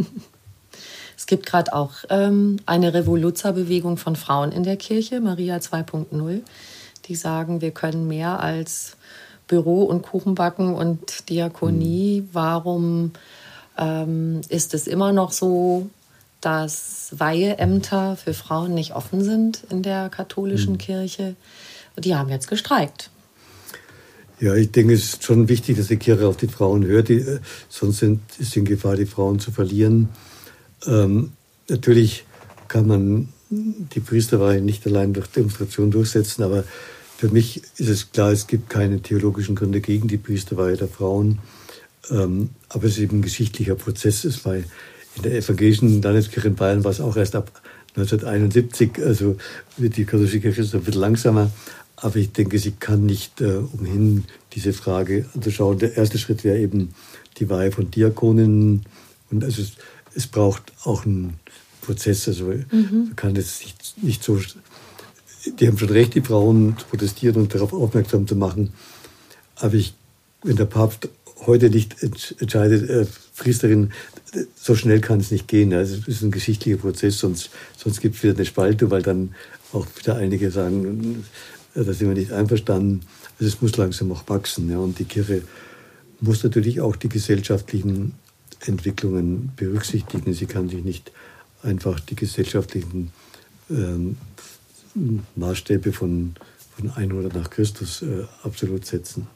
Es gibt gerade auch ähm, eine Revoluzerbewegung von Frauen in der Kirche, Maria zwei Punkt null, die sagen, wir können mehr als Büro und Kuchenbacken und Diakonie. Mhm. Warum ähm, ist es immer noch so, dass Weiheämter für Frauen nicht offen sind in der katholischen mhm. Kirche? Die haben jetzt gestreikt. Ja, ich denke, es ist schon wichtig, dass die Kirche auf die Frauen hört. Die, sonst sind, ist in Gefahr, die Frauen zu verlieren. Ähm, natürlich kann man die Priesterweihe nicht allein durch Demonstration durchsetzen, aber für mich ist es klar, es gibt keine theologischen Gründe gegen die Priesterweihe der Frauen. Ähm, aber es ist eben ein geschichtlicher Prozess. Es war in der evangelischen Landeskirche in Bayern war es auch erst ab neunzehnhunderteinundsiebzig, also wird die katholische Kirche so ein bisschen langsamer. Aber ich denke, sie kann nicht äh, umhin, diese Frage anzuschauen. Der erste Schritt wäre eben die Weihe von Diakoninnen. Und also es, es braucht auch einen Prozess. Also mhm. man kann es nicht, nicht so... Die haben schon recht, die Frauen zu protestieren und darauf aufmerksam zu machen. Aber ich, wenn der Papst heute nicht entscheidet, äh, Priesterin, so schnell kann es nicht gehen. Also es ist ein geschichtlicher Prozess, sonst, sonst gibt es wieder eine Spalte, weil dann auch wieder einige sagen, da sind wir nicht einverstanden. Also es muss langsam auch wachsen. Ja. Und die Kirche muss natürlich auch die gesellschaftlichen Entwicklungen berücksichtigen. Sie kann sich nicht einfach die gesellschaftlichen ähm, Maßstäbe von, von hundert nach Christus äh, absolut setzen.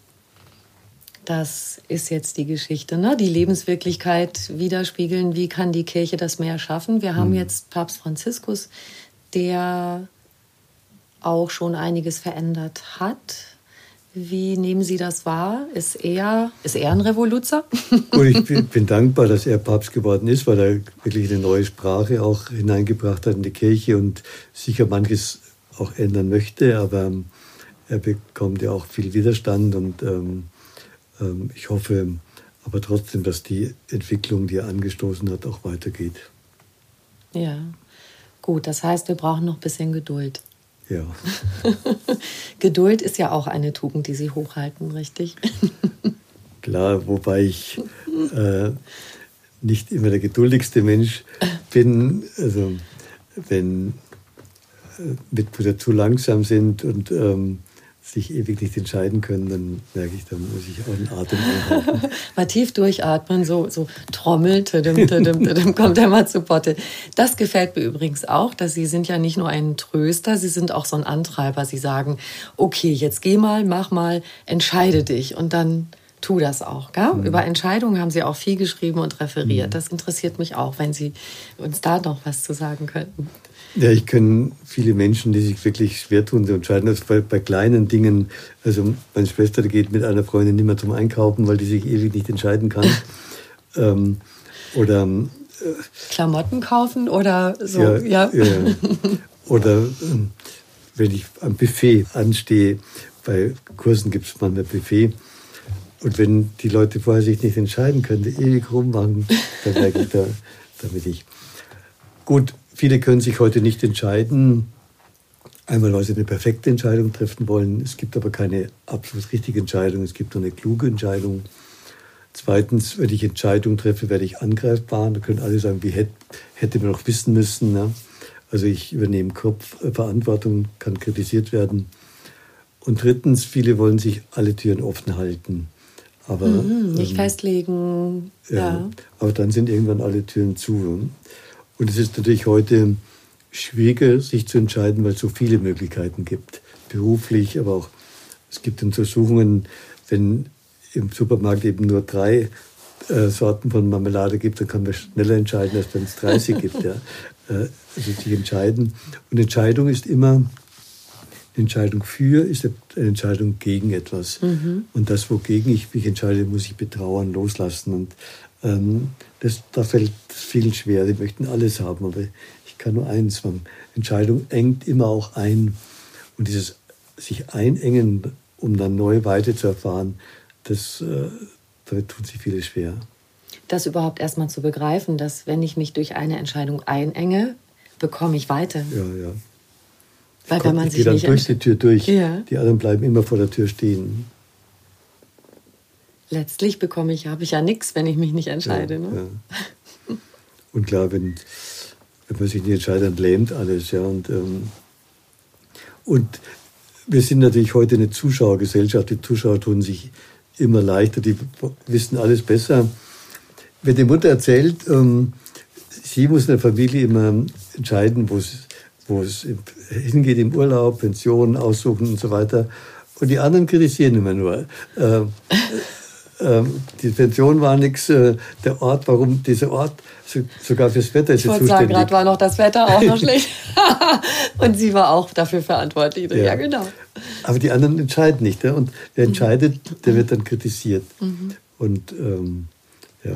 Das ist jetzt die Geschichte, ne? Die Lebenswirklichkeit widerspiegeln. Wie kann die Kirche das mehr schaffen? Wir haben hm. jetzt Papst Franziskus, der auch schon einiges verändert hat. Wie nehmen Sie das wahr? Ist er, ist er ein Revoluzer? Gut, ich bin, bin dankbar, dass er Papst geworden ist, weil er wirklich eine neue Sprache auch hineingebracht hat in die Kirche und sicher manches auch ändern möchte. Aber er bekommt ja auch viel Widerstand und ähm, ähm, ich hoffe aber trotzdem, dass die Entwicklung, die er angestoßen hat, auch weitergeht. Ja, gut. Das heißt, wir brauchen noch ein bisschen Geduld. Ja. Geduld ist ja auch eine Tugend, die Sie hochhalten, richtig? Klar, wobei ich äh, nicht immer der geduldigste Mensch bin. Also wenn äh, Mitbrüder zu langsam sind und ähm, sich ewig nicht entscheiden können, dann merke ich, dann muss ich auch den Atem anhalten. Mal tief durchatmen, so, so trommeln, tüdüm, tüdüm, tüdüm, kommt er mal zu Potte. Das gefällt mir übrigens auch, dass Sie sind ja nicht nur ein Tröster, Sie sind auch so ein Antreiber. Sie sagen, okay, jetzt geh mal, mach mal, entscheide dich und dann tu das auch. Gell? Mhm. Über Entscheidungen haben Sie auch viel geschrieben und referiert. Mhm. Das interessiert mich auch, wenn Sie uns da noch was zu sagen könnten. Ja, ich kenne viele Menschen, die sich wirklich schwer tun zu entscheiden. Also bei, bei kleinen Dingen, also meine Schwester geht mit einer Freundin nicht mehr zum Einkaufen, weil die sich ewig nicht entscheiden kann. ähm, oder äh, Klamotten kaufen oder so. Ja, ja. ja. Oder äh, wenn ich am Buffet anstehe, bei Kursen gibt es manchmal Buffet. Und wenn die Leute vorher sich nicht entscheiden können, die ewig rummachen, dann merke ich, da, da bin ich. Gut, viele können sich heute nicht entscheiden. Einmal, weil sie eine perfekte Entscheidung treffen wollen. Es gibt aber keine absolut richtige Entscheidung. Es gibt nur eine kluge Entscheidung. Zweitens, wenn ich Entscheidungen treffe, werde ich angreifbar. Da können alle sagen, wie hätte, hätte man noch wissen müssen. Ne? Also ich übernehme Kopf, Verantwortung, kann kritisiert werden. Und drittens, viele wollen sich alle Türen offen halten. Aber, mhm, nicht ähm, festlegen. Ja, ja. Aber dann sind irgendwann alle Türen zu. Und es ist natürlich heute schwieriger, sich zu entscheiden, weil es so viele Möglichkeiten gibt. Beruflich, aber auch, es gibt Untersuchungen, wenn im Supermarkt eben nur drei äh, Sorten von Marmelade gibt, dann kann man schneller entscheiden, als wenn es dreißig gibt. Ja. Äh, also sich entscheiden. Und Entscheidung ist immer, eine Entscheidung für ist eine Entscheidung gegen etwas. Mhm. Und das, wogegen ich mich entscheide, muss ich betrauern, loslassen. Und ähm, das, da fällt es vielen schwer. Die möchten alles haben, aber ich kann nur eins machen. Entscheidung engt immer auch ein. Und dieses sich einengen, um dann neu weiter zu erfahren, das, äh, damit tun sich viele schwer. Das überhaupt erstmal zu begreifen, dass wenn ich mich durch eine Entscheidung einenge, bekomme ich weiter. Ja, ja. Weil Kommt, wenn man ich sich gehe dann nicht durch die Tür durch. Ja. Die anderen bleiben immer vor der Tür stehen. Letztlich bekomme ich, habe ich ja nichts, wenn ich mich nicht entscheide. Ja, ne? ja. Und klar, wenn, wenn man sich nicht entscheidet, dann lähmt alles. Ja. Und, ähm, und wir sind natürlich heute eine Zuschauergesellschaft. Die Zuschauer tun sich immer leichter, die wissen alles besser. Wenn die Mutter erzählt, ähm, sie muss in der Familie immer entscheiden, wo es, wo es hingeht im Urlaub, Pensionen aussuchen und so weiter. Und die anderen kritisieren immer nur. Äh, äh, die Pension war nichts, äh, der Ort, warum dieser Ort, so, sogar fürs Wetter ist sie zuständig. Ich wollte sagen, gerade war noch das Wetter auch noch schlecht. Und sie war auch dafür verantwortlich. Ja, ja genau. Aber die anderen entscheiden nicht. Ja? Und wer entscheidet, mhm. der wird dann kritisiert. Mhm. Und ähm, ja.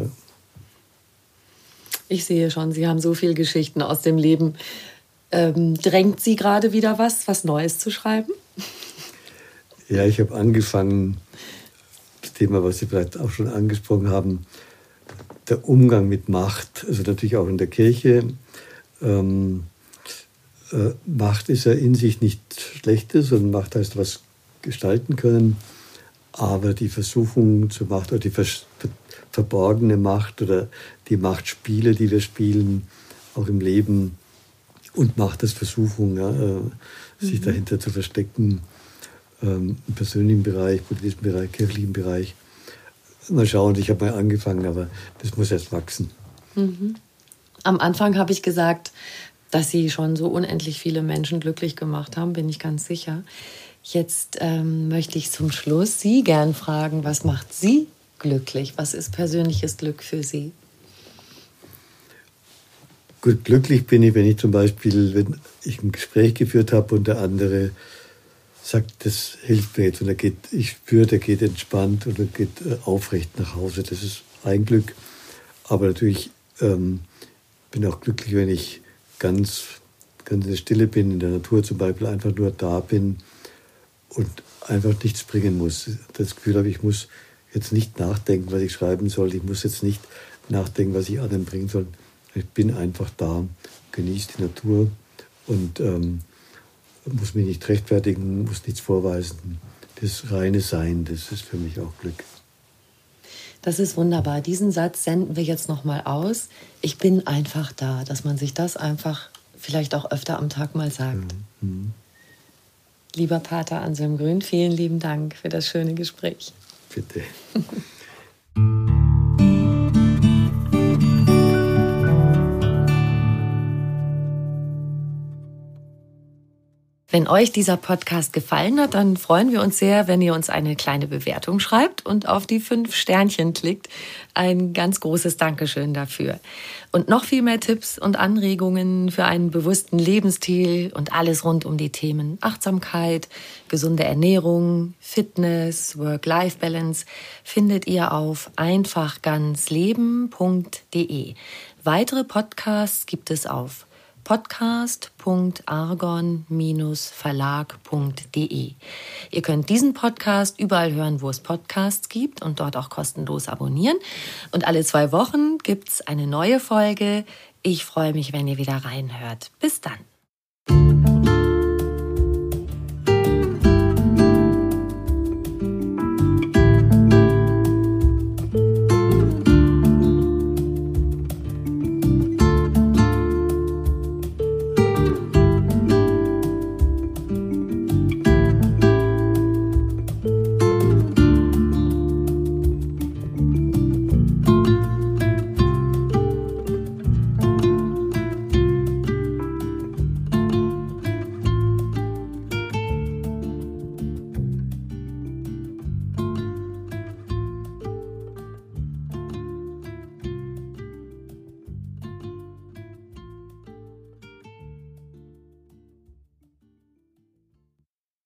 Ich sehe schon, Sie haben so viele Geschichten aus dem Leben. Ähm, drängt Sie gerade wieder was, was Neues zu schreiben? Ja, ich habe angefangen, das Thema, was Sie vielleicht auch schon angesprochen haben, der Umgang mit Macht, also natürlich auch in der Kirche. Ähm, äh, Macht ist ja in sich nichts Schlechtes und Macht heißt was gestalten können, aber die Versuchung zur Macht oder die vers- verborgene Macht oder die Machtspiele, die wir spielen, auch im Leben, und Macht als Versuchung, ja, äh, mhm. sich dahinter zu verstecken, ähm, im persönlichen Bereich, politischen Bereich, kirchlichen Bereich. Mal schauen, ich habe mal angefangen, aber das muss erst wachsen. Mhm. Am Anfang habe ich gesagt, dass Sie schon so unendlich viele Menschen glücklich gemacht haben, bin ich ganz sicher. Jetzt ähm, möchte ich zum Schluss Sie gern fragen, was macht Sie glücklich? Was ist persönliches Glück für Sie? Gut, glücklich bin ich, wenn ich zum Beispiel, wenn ich ein Gespräch geführt habe und der andere sagt, das hilft mir jetzt und er geht, ich spüre, der geht entspannt und er geht aufrecht nach Hause. Das ist ein Glück. Aber natürlich ähm, bin ich auch glücklich, wenn ich ganz, ganz in der Stille bin, in der Natur zum Beispiel, einfach nur da bin und einfach nichts bringen muss. Das Gefühl habe, ich muss jetzt nicht nachdenken, was ich schreiben soll. Ich muss jetzt nicht nachdenken, was ich anderen bringen soll. Ich bin einfach da, genieße die Natur und ähm, muss mich nicht rechtfertigen, muss nichts vorweisen. Das reine Sein, das ist für mich auch Glück. Das ist wunderbar. Diesen Satz senden wir jetzt nochmal aus. Ich bin einfach da, dass man sich das einfach vielleicht auch öfter am Tag mal sagt. Mhm. Lieber Pater Anselm Grün, vielen lieben Dank für das schöne Gespräch. Bitte. Wenn euch dieser Podcast gefallen hat, dann freuen wir uns sehr, wenn ihr uns eine kleine Bewertung schreibt und auf die fünf Sternchen klickt. Ein ganz großes Dankeschön dafür. Und noch viel mehr Tipps und Anregungen für einen bewussten Lebensstil und alles rund um die Themen Achtsamkeit, gesunde Ernährung, Fitness, Work-Life-Balance findet ihr auf einfach ganz leben punkt de. Weitere Podcasts gibt es auf podcast punkt argon verlag punkt de. Ihr könnt diesen Podcast überall hören, wo es Podcasts gibt und dort auch kostenlos abonnieren. Und alle zwei Wochen gibt's eine neue Folge. Ich freue mich, wenn ihr wieder reinhört. Bis dann.